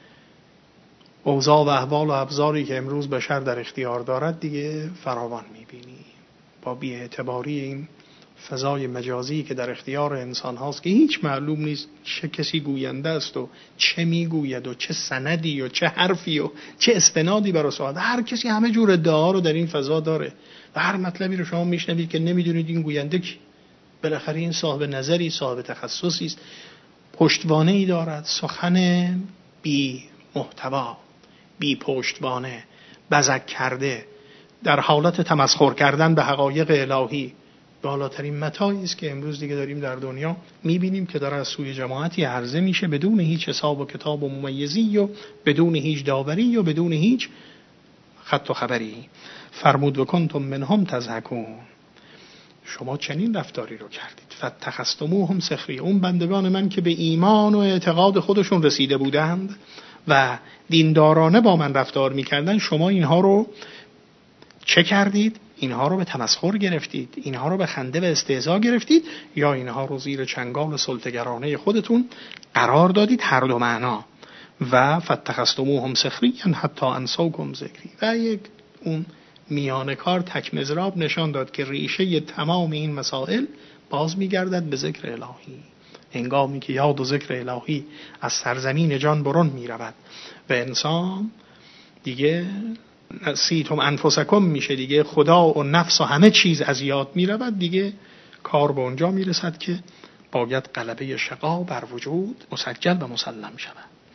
اوضاع و احوال و ابزاری که امروز بشر در اختیار دارد دیگه فراوان میبینی، با بی‌اعتباری این فضای مجازی که در اختیار انسان هاست که هیچ معلوم نیست چه کسی گوینده است و چه میگوید و چه سندی و چه حرفی و چه استنادی برای صحبت. هر کسی همه جور ادعا رو در این فضا داره و هر مطلبی رو شما میشنوید که نمیدونید این گوینده کی. بالاخره این صاحب نظری، صاحب تخصصی است، پشتوانه‌ای دارد، سخن بی محتوا، بی پشتوانه، بزک کرده، در حالت تمسخر کردن به حقایق الهی. بالاترین متاعی است که امروز دیگه داریم در دنیا میبینیم که داره از سوی جماعتی عرضه میشه بدون هیچ حساب و کتاب و ممیزی و بدون هیچ داوری و بدون هیچ خط و خبری. فرمود و کنتم منهم تضحکون، شما چنین رفتاری رو کردید. فاتخذتموهم سخریا، اون بندگان من که به ایمان و اعتقاد خودشون رسیده بودند و دیندارانه با من رفتار میکردن، شما اینها رو چه کردید؟ اینها رو به تمسخر گرفتید، اینها رو به خنده و استهزا گرفتید، یا اینها رو زیر چنگال سلطه‌گرانه خودتون قرار دادید. هر دو معنا. و فاتخذتموهم سخریا حتی انساکم ذکری. و یک اون میانه کار تک مضراب نشان داد که ریشه تمام این مسائل باز میگردد به ذکر الهی. هنگامی که یاد و ذکر الهی از سرزمین جان برون میرود و انسان دیگه نسیتم انفسکم میشه، دیگه خدا و نفس و همه چیز از یاد میرود، دیگه کار به اونجا میرسد که باید غلبه شقا بر وجود مسجل و مسلم شود.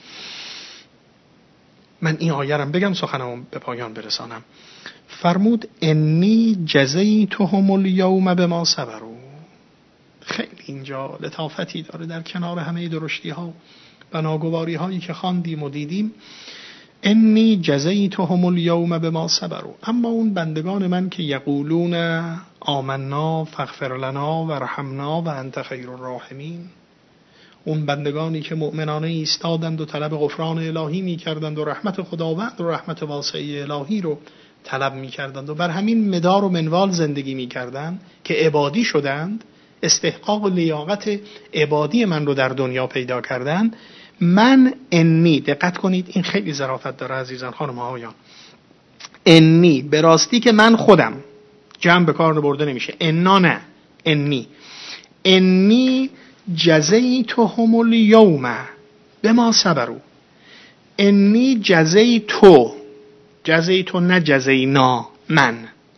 من این آیه رو بگم سخنمو به پایان برسانم. فرمود انی جزیتهم الیوم بما صبروا. خیلی اینجا لطافتی داره در کنار همه درشتی ها و ناگواری هایی که خواندیم و دیدیم. انی جزیتهم الیوم بما صبروا، اما اون بندگان من که یقولون آمنا فاغفر لنا وارحمنا و انت خیر الراحمین، اون بندگانی که مؤمنانه ایستادند و طلب غفران الهی می کردند و رحمت خداوند و رحمت واسعه الهی رو طلب می کردند و بر همین مدار و منوال زندگی می کردند که عبادی شدند، استحقاق لیاقت عبادی من رو در دنیا پیدا کردند، من انی، دقت کنید این خیلی ظرافت داره عزیزان خانم ها آقایان، انی به راستی که من خودم، جمع به کار برده نمیشه، انا نه، انی انی جزیتهم الیوم بما صبروا، انی جزیتو، جزیتو نه جزینا، من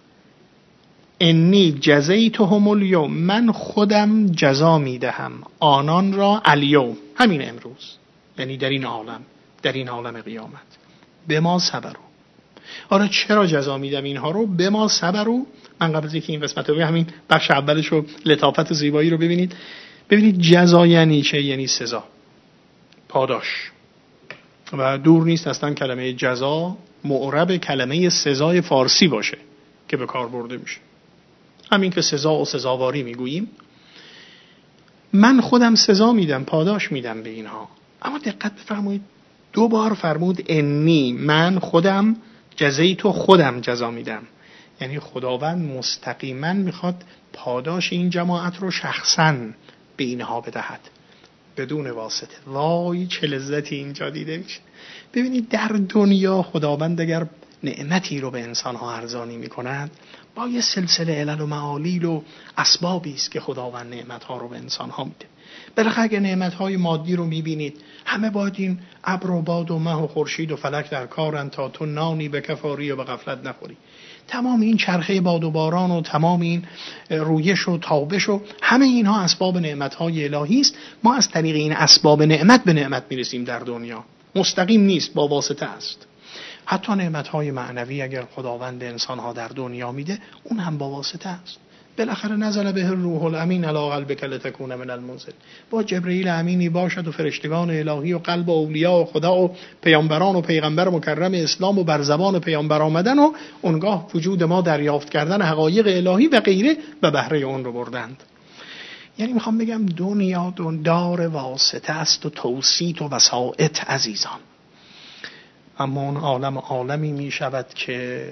انی جزیتهم الیوم، من خودم جزا میدهم آنان را، الیوم همین امروز، یعنی در این عالم، در این عالم قیامت، بما صبروا. حالا چرا جزا میدم اینها رو؟ بما صبروا. من قبل از اینکه این قسمت رو همین بخش اولش رو، لطافت و زیبایی رو ببینید. ببینید جزا یعنی چه؟ یعنی سزا، پاداش. و دور نیست اصلا کلمه جزا معرب کلمه سزای فارسی باشه که به کار برده میشه. همین که سزا و سزاواری میگوییم، من خودم سزا میدم، پاداش میدم به اینها. اما دقت بفرمایید دو بار فرمود انی، من خودم، جزیتو خودم جزا میدم. یعنی خداوند مستقیما میخواد پاداش این جماعت رو شخصاً به اینها بدهد بدون واسطه. وای چه لذتی اینجا دیده میشه. ببینید در دنیا خداوند اگر نعمتی رو به انسانها ارزانی میکند، با یه سلسله علل و معالیل و اسبابی است که خداوند نعمتها رو به انسانها میده. بالاخره اگه نعمتهای مادی رو میبینید، همه باید این ابر و باد و مه و خورشید و فلک در کارن تا تو نانی به کفاری و به غفلت نخوری. تمام این چرخه باد و باران و تمام این رویش و تابش و همه اینها اسباب نعمتهای الهی است. ما از طریق این اسباب نعمت به نعمت میرسیم در دنیا، مستقیم نیست، با واسطه است. حتی نعمتهای معنوی اگر خداوند انسانها در دنیا میده، اون هم با واسطه است. بالاخره نزل به الروح الامین علی قلبک لتکون من المنذرین. با جبرئیل امینی باشد و فرشتگان الهی و قلب اولیاء و خدا و پیامبران و پیغمبر مکرم اسلام و بر زبان پیامبر آمدن و اونگاه وجود ما دریافت کردن حقایق الهی و غیره و بهره اون رو بردند. یعنی میخوام بگم دنیا دار واسطه است و توسیط و وسائط عزیزان. اما اون عالم عالمی میشود که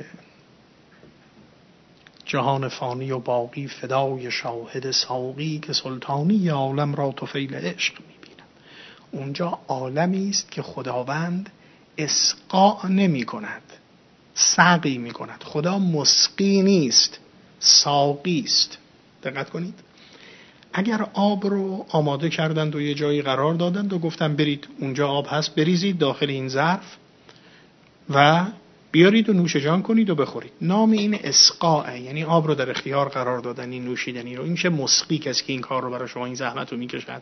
جهان فانی و باقی فدای شاهد ساقی که سلطانی عالم را طفیل عشق میبینم. اونجا عالمی است که خداوند اسقا نمی کند، ساقی می کند. خدا مسقی نیست، ساقی است. دقت کنید. اگر آب رو آماده کردند و یه جایی قرار دادند و گفتن برید اونجا آب هست، بریزید داخل این ظرف و بیارید و نوش جان کنید و بخورید، نام این اسقاء، یعنی آب رو در اختیار قرار دادن، این نوشیدنی رو. این میشه مسقی، کسی که این کار رو برای شما این زحمت رو میکشد.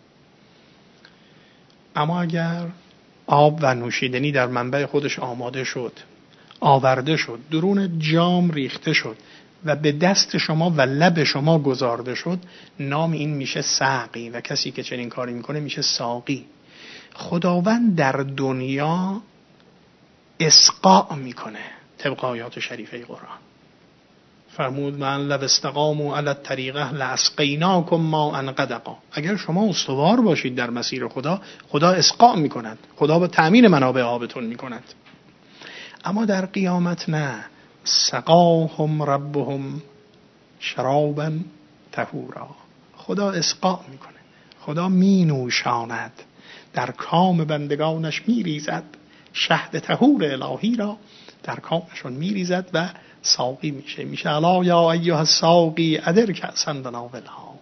اما اگر آب و نوشیدنی در منبع خودش آماده شد، آورده شد، درون جام ریخته شد و به دست شما و لب شما گذارده شد، نام این میشه ساقی و کسی که چنین کاری میکنه میشه ساقی. خداوند در دنیا اسقاء میکنه طبق آیات شریفه قرآن. فرمود من لو استقاموا علی الطریقه لاسقیناکم ماء غدقا. اگر شما استوار باشید در مسیر خدا، خدا اسقاء میکند، خدا به تأمین منابع آبتون میکند. اما در قیامت نه، سقاهم ربهم شرابا طهورا. خدا اسقاء میکنه، خدا مینوشاند، در کام بندگانش میریزد شهد طهور الهی را، در کامشون میریزد و ساقی میشه. میشه الا یا ایها الساقی ادر کأسا بناولها.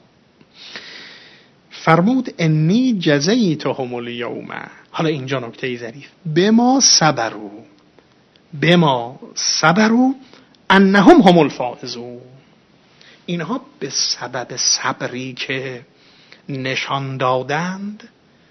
فرمود انی جزیتهم الیوم. حالا اینجا نکته ظریف، بما صبروا، بما صبروا انهم هم الفائزون. اینها به سبب صبری که نشان دادند،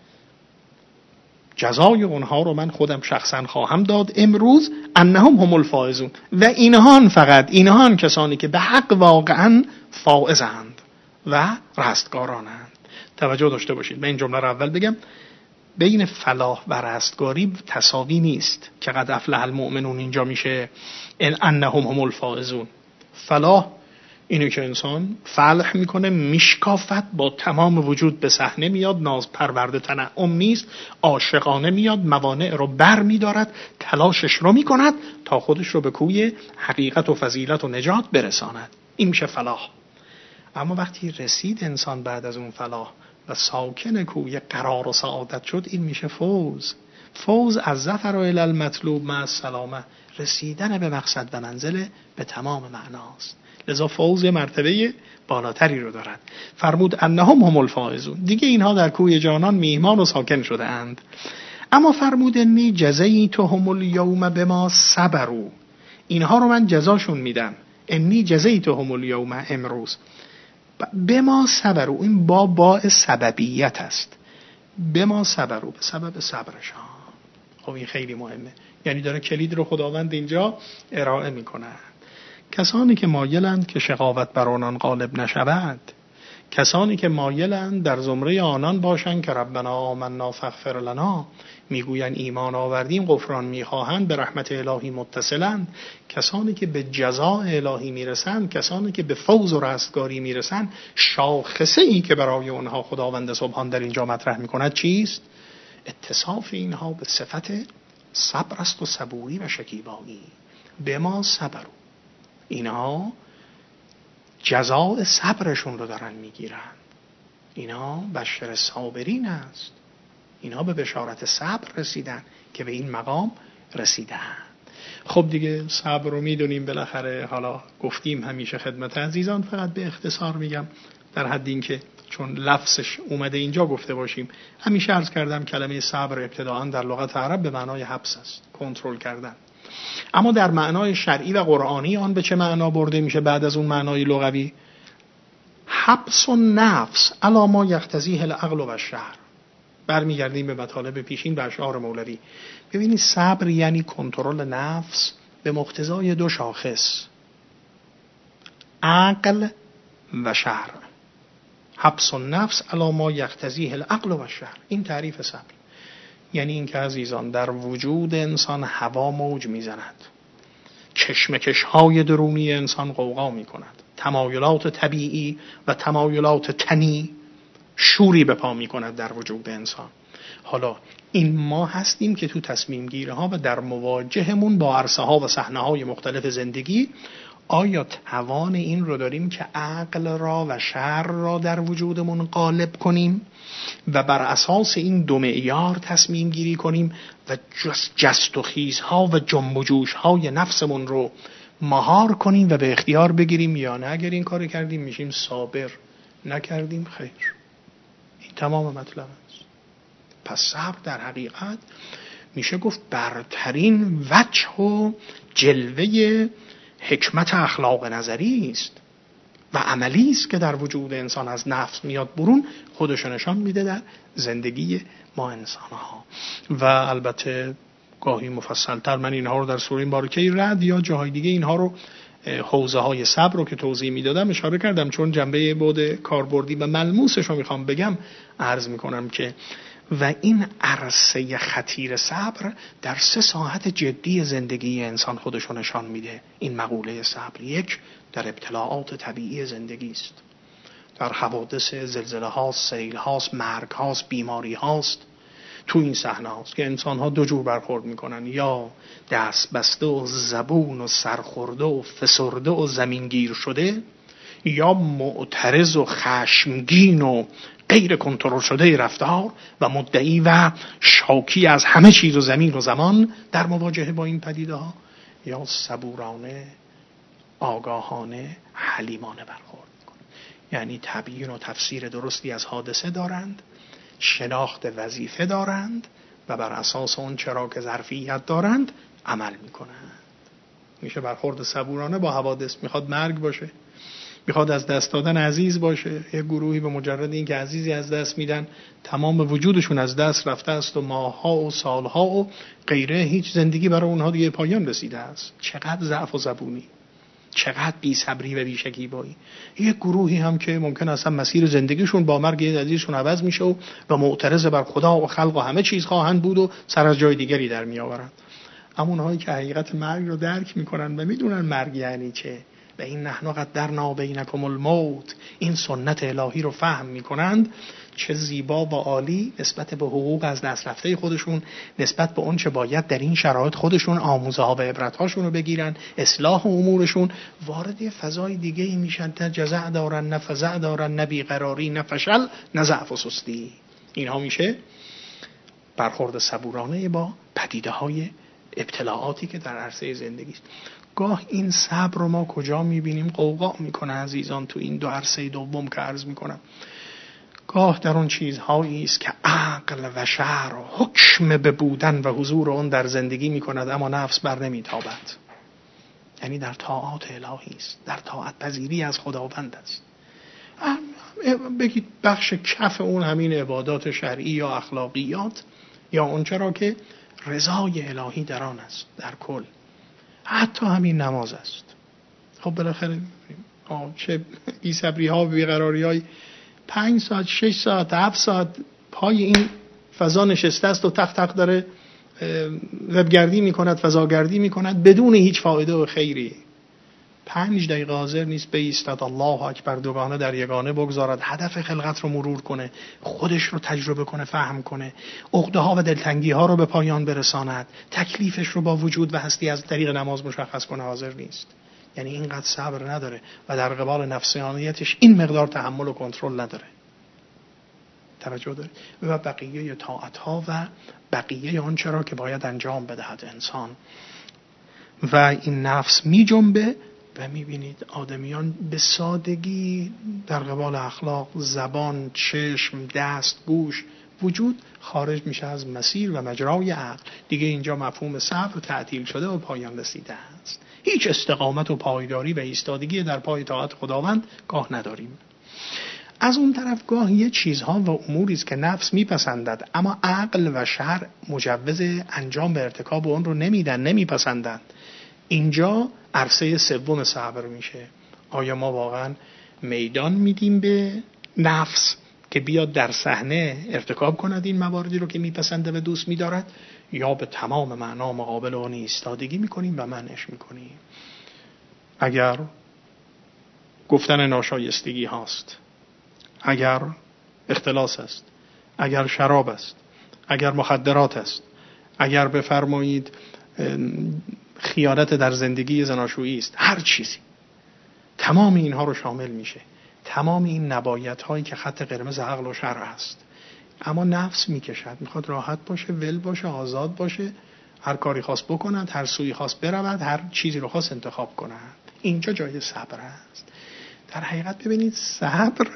جزای اونها رو من خودم شخصا خواهم داد امروز. انهم هم الفائزون. و اینها فقط اینها کسانی که به حق واقعا فائزند و رستگارانند. توجه داشته باشید. من این جمله رو اول بگم، بین فلاح و رستگاری تساوی نیست که قد افلح المؤمنون اینجا میشه انهم هم الفائزون. فلاح اینه که انسان فلح میکنه، میشکافت، با تمام وجود به صحنه میاد، ناز پرورده تنعم نیست، عاشقانه میاد، موانع رو بر میدارد، تلاشش رو میکند تا خودش رو به کوی حقیقت و فضیلت و نجات برساند. این میشه فلاح. اما وقتی رسید انسان بعد از اون فلاح و ساکن کوی قرار و سعادت شد، این میشه فوز. فوز از ظفر و الی المطلوب مع السلامه، رسیدن به مقصد و منزل به تمام معناست. لذا فوز مرتبه بالاتری رو دارد. فرمود انهم هم الفائزون، دیگه اینها در کوی جانان میهمان و ساکن شده اند. اما فرمود انی جزیتهم الیوم بما صبروا، اینها رو من جزاشون میدم. انی جزیتهم الیوم، امروز. بما صبروا، این با باء سببیت است. بما صبروا، به سبب صبرشان. خب این خیلی مهمه، یعنی داره کلید رو خداوند اینجا ارائه میکنه. کسانی که مایلند که شقاوت بر آنان غالب نشود، کسانی که مایلند در زمره آنان باشند که ربنا آمنا فاغفر لنا، میگوین ایمان آوردیم غفران میخواهند، به رحمت الهی متصلند، کسانی که به جزاء الهی میرسند، کسانی که به فوز و رستگاری میرسند، شاخصه ای که برای اونها خداوند سبحان در اینجا مطرح میکند چیست؟ اتصاف اینها به صفت صبر است و صبوری و شکیبایی. به ما صبروا، اینها جزاء صبرشون رو دارن میگیرن. اینا بشر صابرین است، اینا به بشارت صبر رسیدن که به این مقام رسیدن. خب دیگه صبر رو میدونیم بالاخره، حالا گفتیم همیشه خدمت عزیزان، فقط به اختصار میگم در حد این که چون لفظش اومده اینجا گفته باشیم. همیشه عرض کردم کلمه صبر ابتداءً در لغت عرب به معنای حبس است، کنترل کردن. اما در معنای شرعی و قرآنی آن به چه معنا برده میشه بعد از اون معنای لغوی؟ حبس النفس علی ما یقتضیه العقل و الشرع. برمیگردیم به مطالب پیشین و اشعار مولوی. ببینید صبر یعنی کنترل نفس به مقتضای دو شاخص، عقل و شرع. حبس النفس علی ما یقتضیه العقل و الشرع، این تعریف صبر. یعنی این که عزیزان در وجود انسان هوا موج میزند، کشمکش های درونی انسان غوغا میکند، تمایلات طبیعی و تمایلات تنی شوری به پا میکند در وجود انسان. حالا این ما هستیم که تو تصمیم گیری ها و در مواجهمون با عرصه ها و صحنه های مختلف زندگی آیا توان این رو داریم که عقل را و شرع را در وجودمون غالب کنیم و بر اساس این دو معیار تصمیم گیری کنیم و جست و خیزها و جنب و جوشهای نفسمون رو مهار کنیم و به اختیار بگیریم، یا نه اگر این کار کردیم میشیم صابر، نکردیم خیر. این تمام مطلب است. پس صبر در حقیقت میشه گفت برترین وجه و جلوه حکمت اخلاق نظری است و عملی است که در وجود انسان از نفس میاد برون، خودش نشان میده در زندگی ما انسان ها. و البته گاهی مفصلتر من اینها رو در سوره مبارکه رعد یا جاهای دیگه اینها رو حوزه های صبر رو که توضیح میدادم اشاره کردم، چون جنبه بعد کاربردی و ملموسش رو میخوام بگم عرض میکنم که و این عرصه خطیر صبر در سه ساحت جدی زندگی انسان خودشو نشان میده. این مقوله صبر، یک در ابتلاعات طبیعی زندگی است، در حوادث زلزله هاست، سیل هاست، مرگ هاست، بیماری هاست. تو این صحنه هاست که انسان ها دو جور برخورد میکنن، یا دست بسته و زبون و سرخورده و فسرده و زمینگیر شده، یا معترض و خشمگین و غیر کنترل شده رفتار و مدعی و شاکی از همه چیز و زمین و زمان در مواجهه با این پدیده ها، یا صبورانه، آگاهانه، حلیمانه برخورد میکنن. یعنی تبیین و تفسیر درستی از حادثه دارند، شناخت وظیفه دارند و بر اساس اون چرا که ظرفیت دارند عمل میکنند. میشه برخورد صبورانه با حوادث. میخواد مرگ باشه، میخواد از دست دادن عزیز باشه، یه گروهی به مجرد این که عزیزی از دست میدن تمام وجودشون از دست رفته است و ماهها و سالها و غیره هیچ زندگی برای اونها دیگه پایان رسیده است. چقدر ضعف و زبونی، چقدر بی صبری و بی شکیبایی. یه گروهی هم که ممکن اصلا مسیر زندگیشون با مرگ عزیزشون عوض میشه و, و معترض بر خدا و خلق و همه چیز خواهند بود و سر از جای دیگری در میآورند. اما اونهایی که حقیقت مرگ رو درک میکنن و میدونن مرگ یعنی چه و این نحن قدرنا بینکم الموت، این سنت الهی رو فهم میکنند، چه زیبا و عالی نسبت به حقوق از دست رفته خودشون، نسبت به اون چه باید در این شرایط خودشون آموزه ها و عبرت هاشون رو بگیرن، اصلاح امورشون، وارد یه فضای دیگه ای میشن، نه جزع دارن، نه فزع دارن، نه بیقراری، نه فشل، نه ضعف و سستی. اینها میشه برخورد صبورانه با پدیده های ابتلاعاتی که در عرصه زندگی است. گاه این صبر رو ما کجا میبینیم؟ قوقا میکنه عزیزان تو این دو عرصه دوم که عرض میکنم. گاه در اون چیزهایی است که عقل و شرع حکم به بودن و حضور اون در زندگی میکند، اما نفس بر نمیتابد. یعنی در طاعات الهی است، در طاعت پذیری از خداوند است. بگید بخش کف اون همین عبادات شرعی یا اخلاقیات، یا اونچه را که رضای الهی در آن است در کل، حتی همین نماز است. خب بالاخره چه بی‌صبری ها و بیقراری های پنج ساعت، شش ساعت، هفت ساعت پای این فضا نشسته است و تق تق داره وبگردی میکند، فضاگردی میکند بدون هیچ فایده و خیری. پنج دقیقه حاضر نیست بایستد الله اکبر دوگانه در یگانه بگذارد، هدف خلقت رو مرور کنه، خودش رو تجربه کنه، فهم کنه، عقده ها و دلتنگی ها رو به پایان برساند، تکلیفش رو با وجود و هستی از طریق نماز مشخص کنه، حاضر نیست. یعنی اینقدر صبر نداره و در قبال نفسانیتش این مقدار تحمل و کنترل نداره. توجه داره. و بقیه طاعت ها و بقیه آنچه را که باید انجام بدهد انسان، و این نفس می جنبه و می بینید آدمیان به سادگی در قبال اخلاق، زبان، چشم، دست، گوش، وجود خارج میشه از مسیر و مجرای عقل. دیگه اینجا مفهوم صبر تعطیل شده و پایان رسیده است. هیچ استقامت و پایداری و ایستادگی در پای طاعت خداوند گاه نداریم. از اون طرف گاه یه چیزها و اموری است که نفس میپسندد، اما عقل و شرع مجوز انجام به ارتکاب اون رو نمیدن، نمیپسندند. اینجا عرصه سوم صبر میشه. آیا ما واقعا میدان میدیم به نفس که بیاد در صحنه ارتکاب کند این مواردی رو که میپسنده و دوست میدارد، یا به تمام معنا مقابل اون ایستادگی میکنیم و منعش میکنیم؟ اگر گفتن ناشایستگی هاست، اگر اختلاس است، اگر شراب است، اگر مخدرات است، اگر بفرمایید خیانت در زندگی زناشویی است، هر چیزی، تمام اینها رو شامل میشه. تمام این نبایت هایی که خط قرمز عقل و شرع است، اما نفس میکشد، میخواد راحت باشه، ول باشه، آزاد باشه، هر کاری خواست بکند، هر سوی خواست برود، هر چیزی رو خواست انتخاب کند. اینجا جای صبر است. در حقیقت ببینید صبر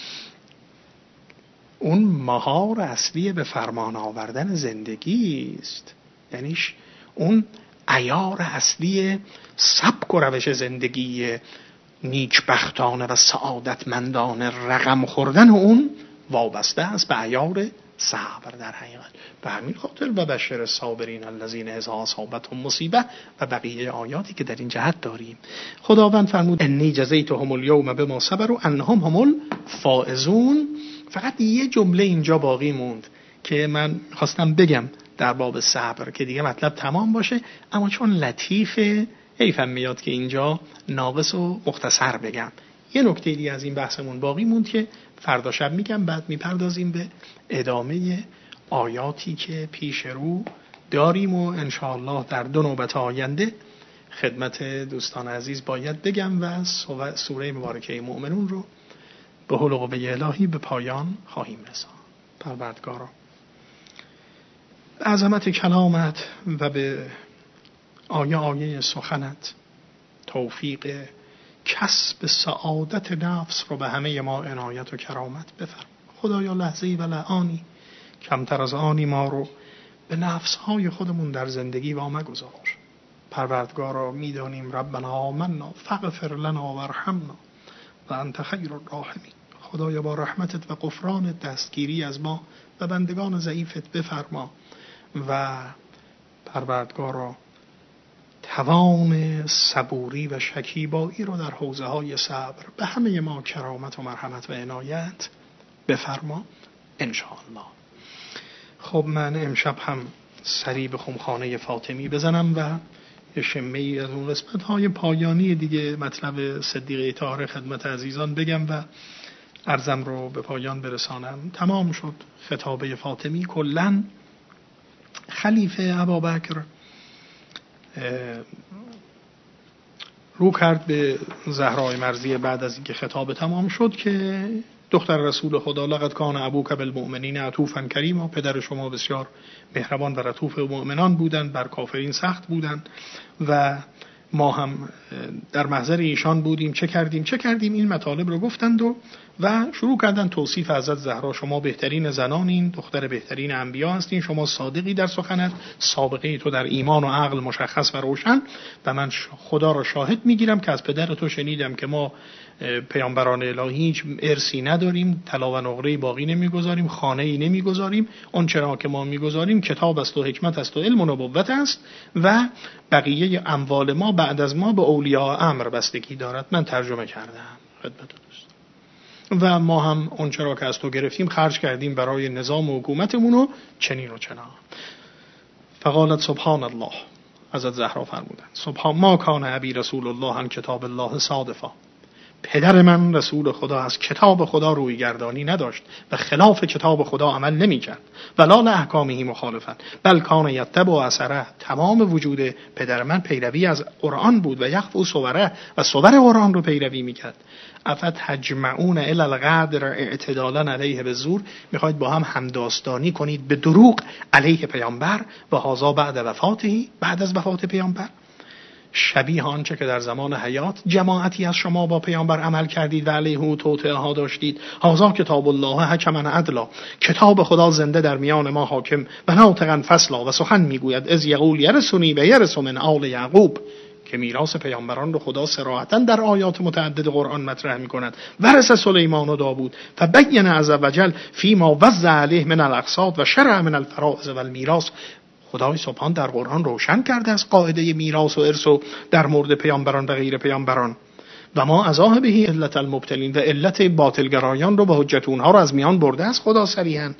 اون مهار اصلی به فرمان آوردن زندگی است. یعنی اون عیار اصلی سبک و روش زندگی نیکبختانه و سعادتمندانه رقم خوردن اون وابسته است به عیار صبر. در حقیقت به همین خاطر و بشر الصابرین الذین اذا اصابتهم مصیبه و بقیه آیاتی که در این جهت داریم. خداوند فرمود انی جزیتهم الیوم بما صبروا انهم هم الفائزون. فقط یه جمله اینجا باقی موند که من خواستم بگم در باب صبر که دیگه مطلب تمام باشه، اما چون لطیفه حیفم میاد که اینجا ناقص و مختصر بگم. یه نکته دیگه از این بحثمون باقی موند که فردا شب میگم، بعد میپردازیم به ادامه آیاتی که پیش رو داریم و انشاءالله در دو نوبت آینده خدمت دوستان عزیز باید بگم و سوره مبارکه مؤمنون رو به حول و قوه الهی به پایان خواهیم رساند. پروردگارا عظمت کلامت و به آیه آیه سخنت توفیق کسب سعادت نفس رو به همه ما عنایت و کرامت بفرما. خدایا لحظه‌ای و لعانی کمتر از آنی ما رو به نفسهای خودمون در زندگی وام گذار. پروردگارا میدانیم ربنا آمنا فاغفر لنا وارحمنا و انت خیر الراحمین. خدایا با رحمتت و غفرانت دستگیری از ما و بندگان ضعیفت بفرما و پروردگارا توان صبوری و شکیبایی رو در حوزه های صبر به همه ما کرامت و مرحمت و عنایت بفرما انشاءالله. خب من امشب هم سری به خمخانه فاطمی بزنم و یه شمه‌ای از اون قسمت‌های پایانی دیگه مطلب صدیقه طاهره خدمت عزیزان بگم و عرضم رو به پایان برسانم. تمام شد خطابه فاطمی. کلاً خلیفه ابوبکر رو کرد به زهرای مرضیه بعد از اینکه خطاب تمام شد که دختر رسول خدا، لقد کان ابوک بالمؤمنین عطوفا کریما، پدر شما بسیار مهربان و عطوف مؤمنان بودند، بر کافرین سخت بودند و ما هم در محضر ایشان بودیم، چه کردیم چه کردیم این مطالب رو گفتند و و شروع کردن توصیف حضرت زهرا. شما بهترین زنانین، دختر بهترین انبیا هستین، شما صادقی در سخنت، سابقه تو در ایمان و عقل مشخص و روشن و من خدا را شاهد میگیرم که از پدر تو شنیدم که ما پیامبران الهی هیچ ارثی نداریم، طلا و نقره باقی نمیگذاریم، خانه ای نمیگذاریم، اون چرا که ما میگذاریم کتاب است و حکمت است و علم و نبوت است و بقیه اموال ما بعد از ما به اولیاء امر بستگی دارد. من ترجمه کردم خدمت دوست و ما هم اون چرا که از تو گرفتیم خرج کردیم برای نظام و حکومتمون و چنین و چنان. فقالت سبحان الله، حضرت زهرا فرمودند سبحان ما کان ابی رسول الله عن کتاب الله صادفا، پدر من رسول خدا از کتاب خدا روی گردانی نداشت و خلاف کتاب خدا عمل نمی کرد، ولا لاحکامه مخالفا بل کان یتبع اثره، تمام وجود پدر من پیروی از قرآن بود و یخفو صوره و صور قرآن رو پیروی می کرد. افت تجمعون الی القدر اعتدالا علیه بالزور، میخواید با هم همداستانی کنید به دروغ علیه پیامبر و هذا بعد وفاته، بعد از وفات پیامبر. شبیه آنچه که در زمان حیات جماعتی از شما با پیامبر عمل کردید و علیه او توطئه ها داشتید. هذا کتاب الله حکما عدلا، کتاب خدا زنده در میان ما حاکم و ناطقا فصلا و سخن میگوید از یقول یرثنی و یرث من آل یعقوب، که میراث پیامبران رو خدا صراحتاً در آیات متعدد قرآن مطرح می‌کند. ورث سلیمان و داوود فبین عز وجل فيما وزع علیه من الاقساط و شرع من الفرائض و المیراث. خدای سبحان در قرآن روشن کرده از قاعده میراث و ارث و در مورد پیامبران و غیر پیامبران. و ما ازاه بهی علت المبتلین، و علت باطلگرایان رو با حجت اونها رو از میان برده است خدا صریحاً.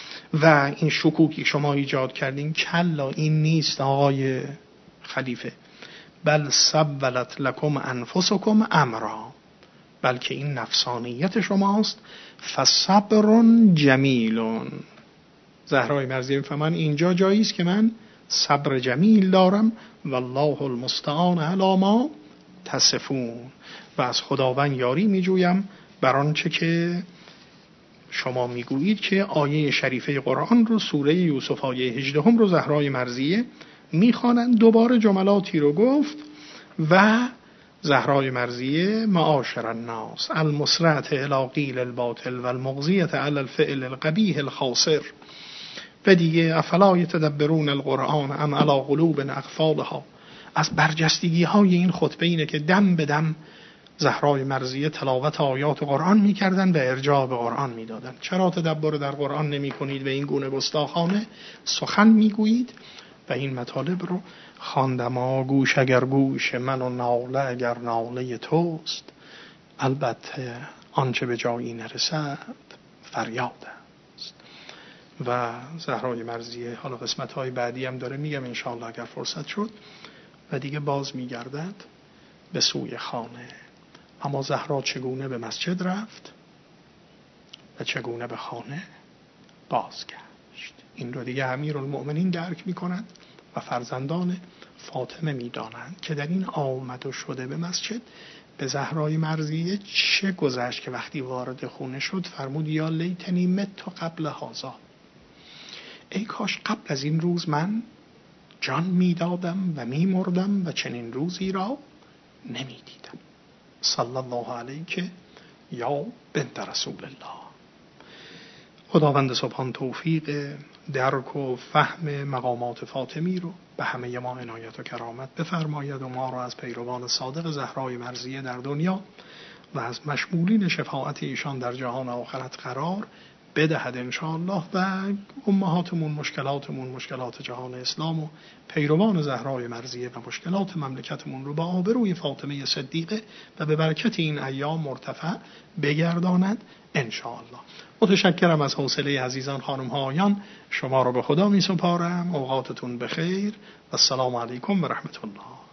و این شکوکی شما ایجاد کردین، کلا این نیست آقای خلیفه، بل سولت لکم انفسکم امرا، بلکه این نفسانیت شماست. فصبر جمیل، زهرای مرضیه میفهمن اینجا جایی است که من صبر جمیل دارم، والله المستعان علی ما تصفون، و از خداوند یاری میجویم بر آنچه که شما میگویید. که آیه شریفه قرآن رو، سوره یوسف آیه هجده هم رو زهرای مرضیه میخوانند. دوباره جملاتی رو گفت و زهرای مرضیه معاشر الناس المسرعة الی قیل الباطل و المغزیة علی الفعل القبیح الخاسر، و دیگه افلا یتدبرون القرآن ام علی قلوب اقفالها. از برجستگی های این خطبه اینه که دم به دم زهرای مرضیه تلاوت آیات قرآن میکردن و ارجاع به قرآن میدادن. چرا تدبر در قرآن نمی کنید و این گونه گستاخانه سخن میگویید؟ و این مطالب رو خواندم. گوش اگر گوش من و ناله اگر ناله توست، البته آنچه به جایی نرسد فریاد است. و زهرای مرضیه حالا قسمت های بعدی هم داره، میگم انشاءالله اگر فرصت شد، و دیگه باز میگردد به سوی خانه. اما زهرا چگونه به مسجد رفت و چگونه به خانه بازگشت، این رو دیگه امیرالمؤمنین درک میکنند و فرزندان فاطمه میدانند که در این آمد و شده به مسجد به زهرای مرضیه چه گذشت که وقتی وارد خونه شد فرمود یا لیتنی مت قبل هذا، ای کاش قبل از این روز من جان میدادم و میمردم و چنین روزی را نمیدیدم. صلی الله علیه یا بنت رسول الله. خداوند سبحان توفیق درک و فهم مقامات فاطمی رو به همه ما عنایت و کرامت بفرماید و ما را از پیروان صادق زهرای مرضیه در دنیا و از مشمولین شفاعت ایشان در جهان آخرت قرار بدهد انشاءالله. و امهاتمون، مشکلاتمون، مشکلات جهان اسلام و پیروان زهرای مرضیه و مشکلات مملکتمون رو با آبروی فاطمه صدیقه و به برکت این ایام مرتفع بگرداند انشاءالله. متشکرم از حوصله عزیزان خانم ها آیان. شما رو به خدا می سپارم. اوقاتتون بخیر و السلام علیکم و رحمت الله.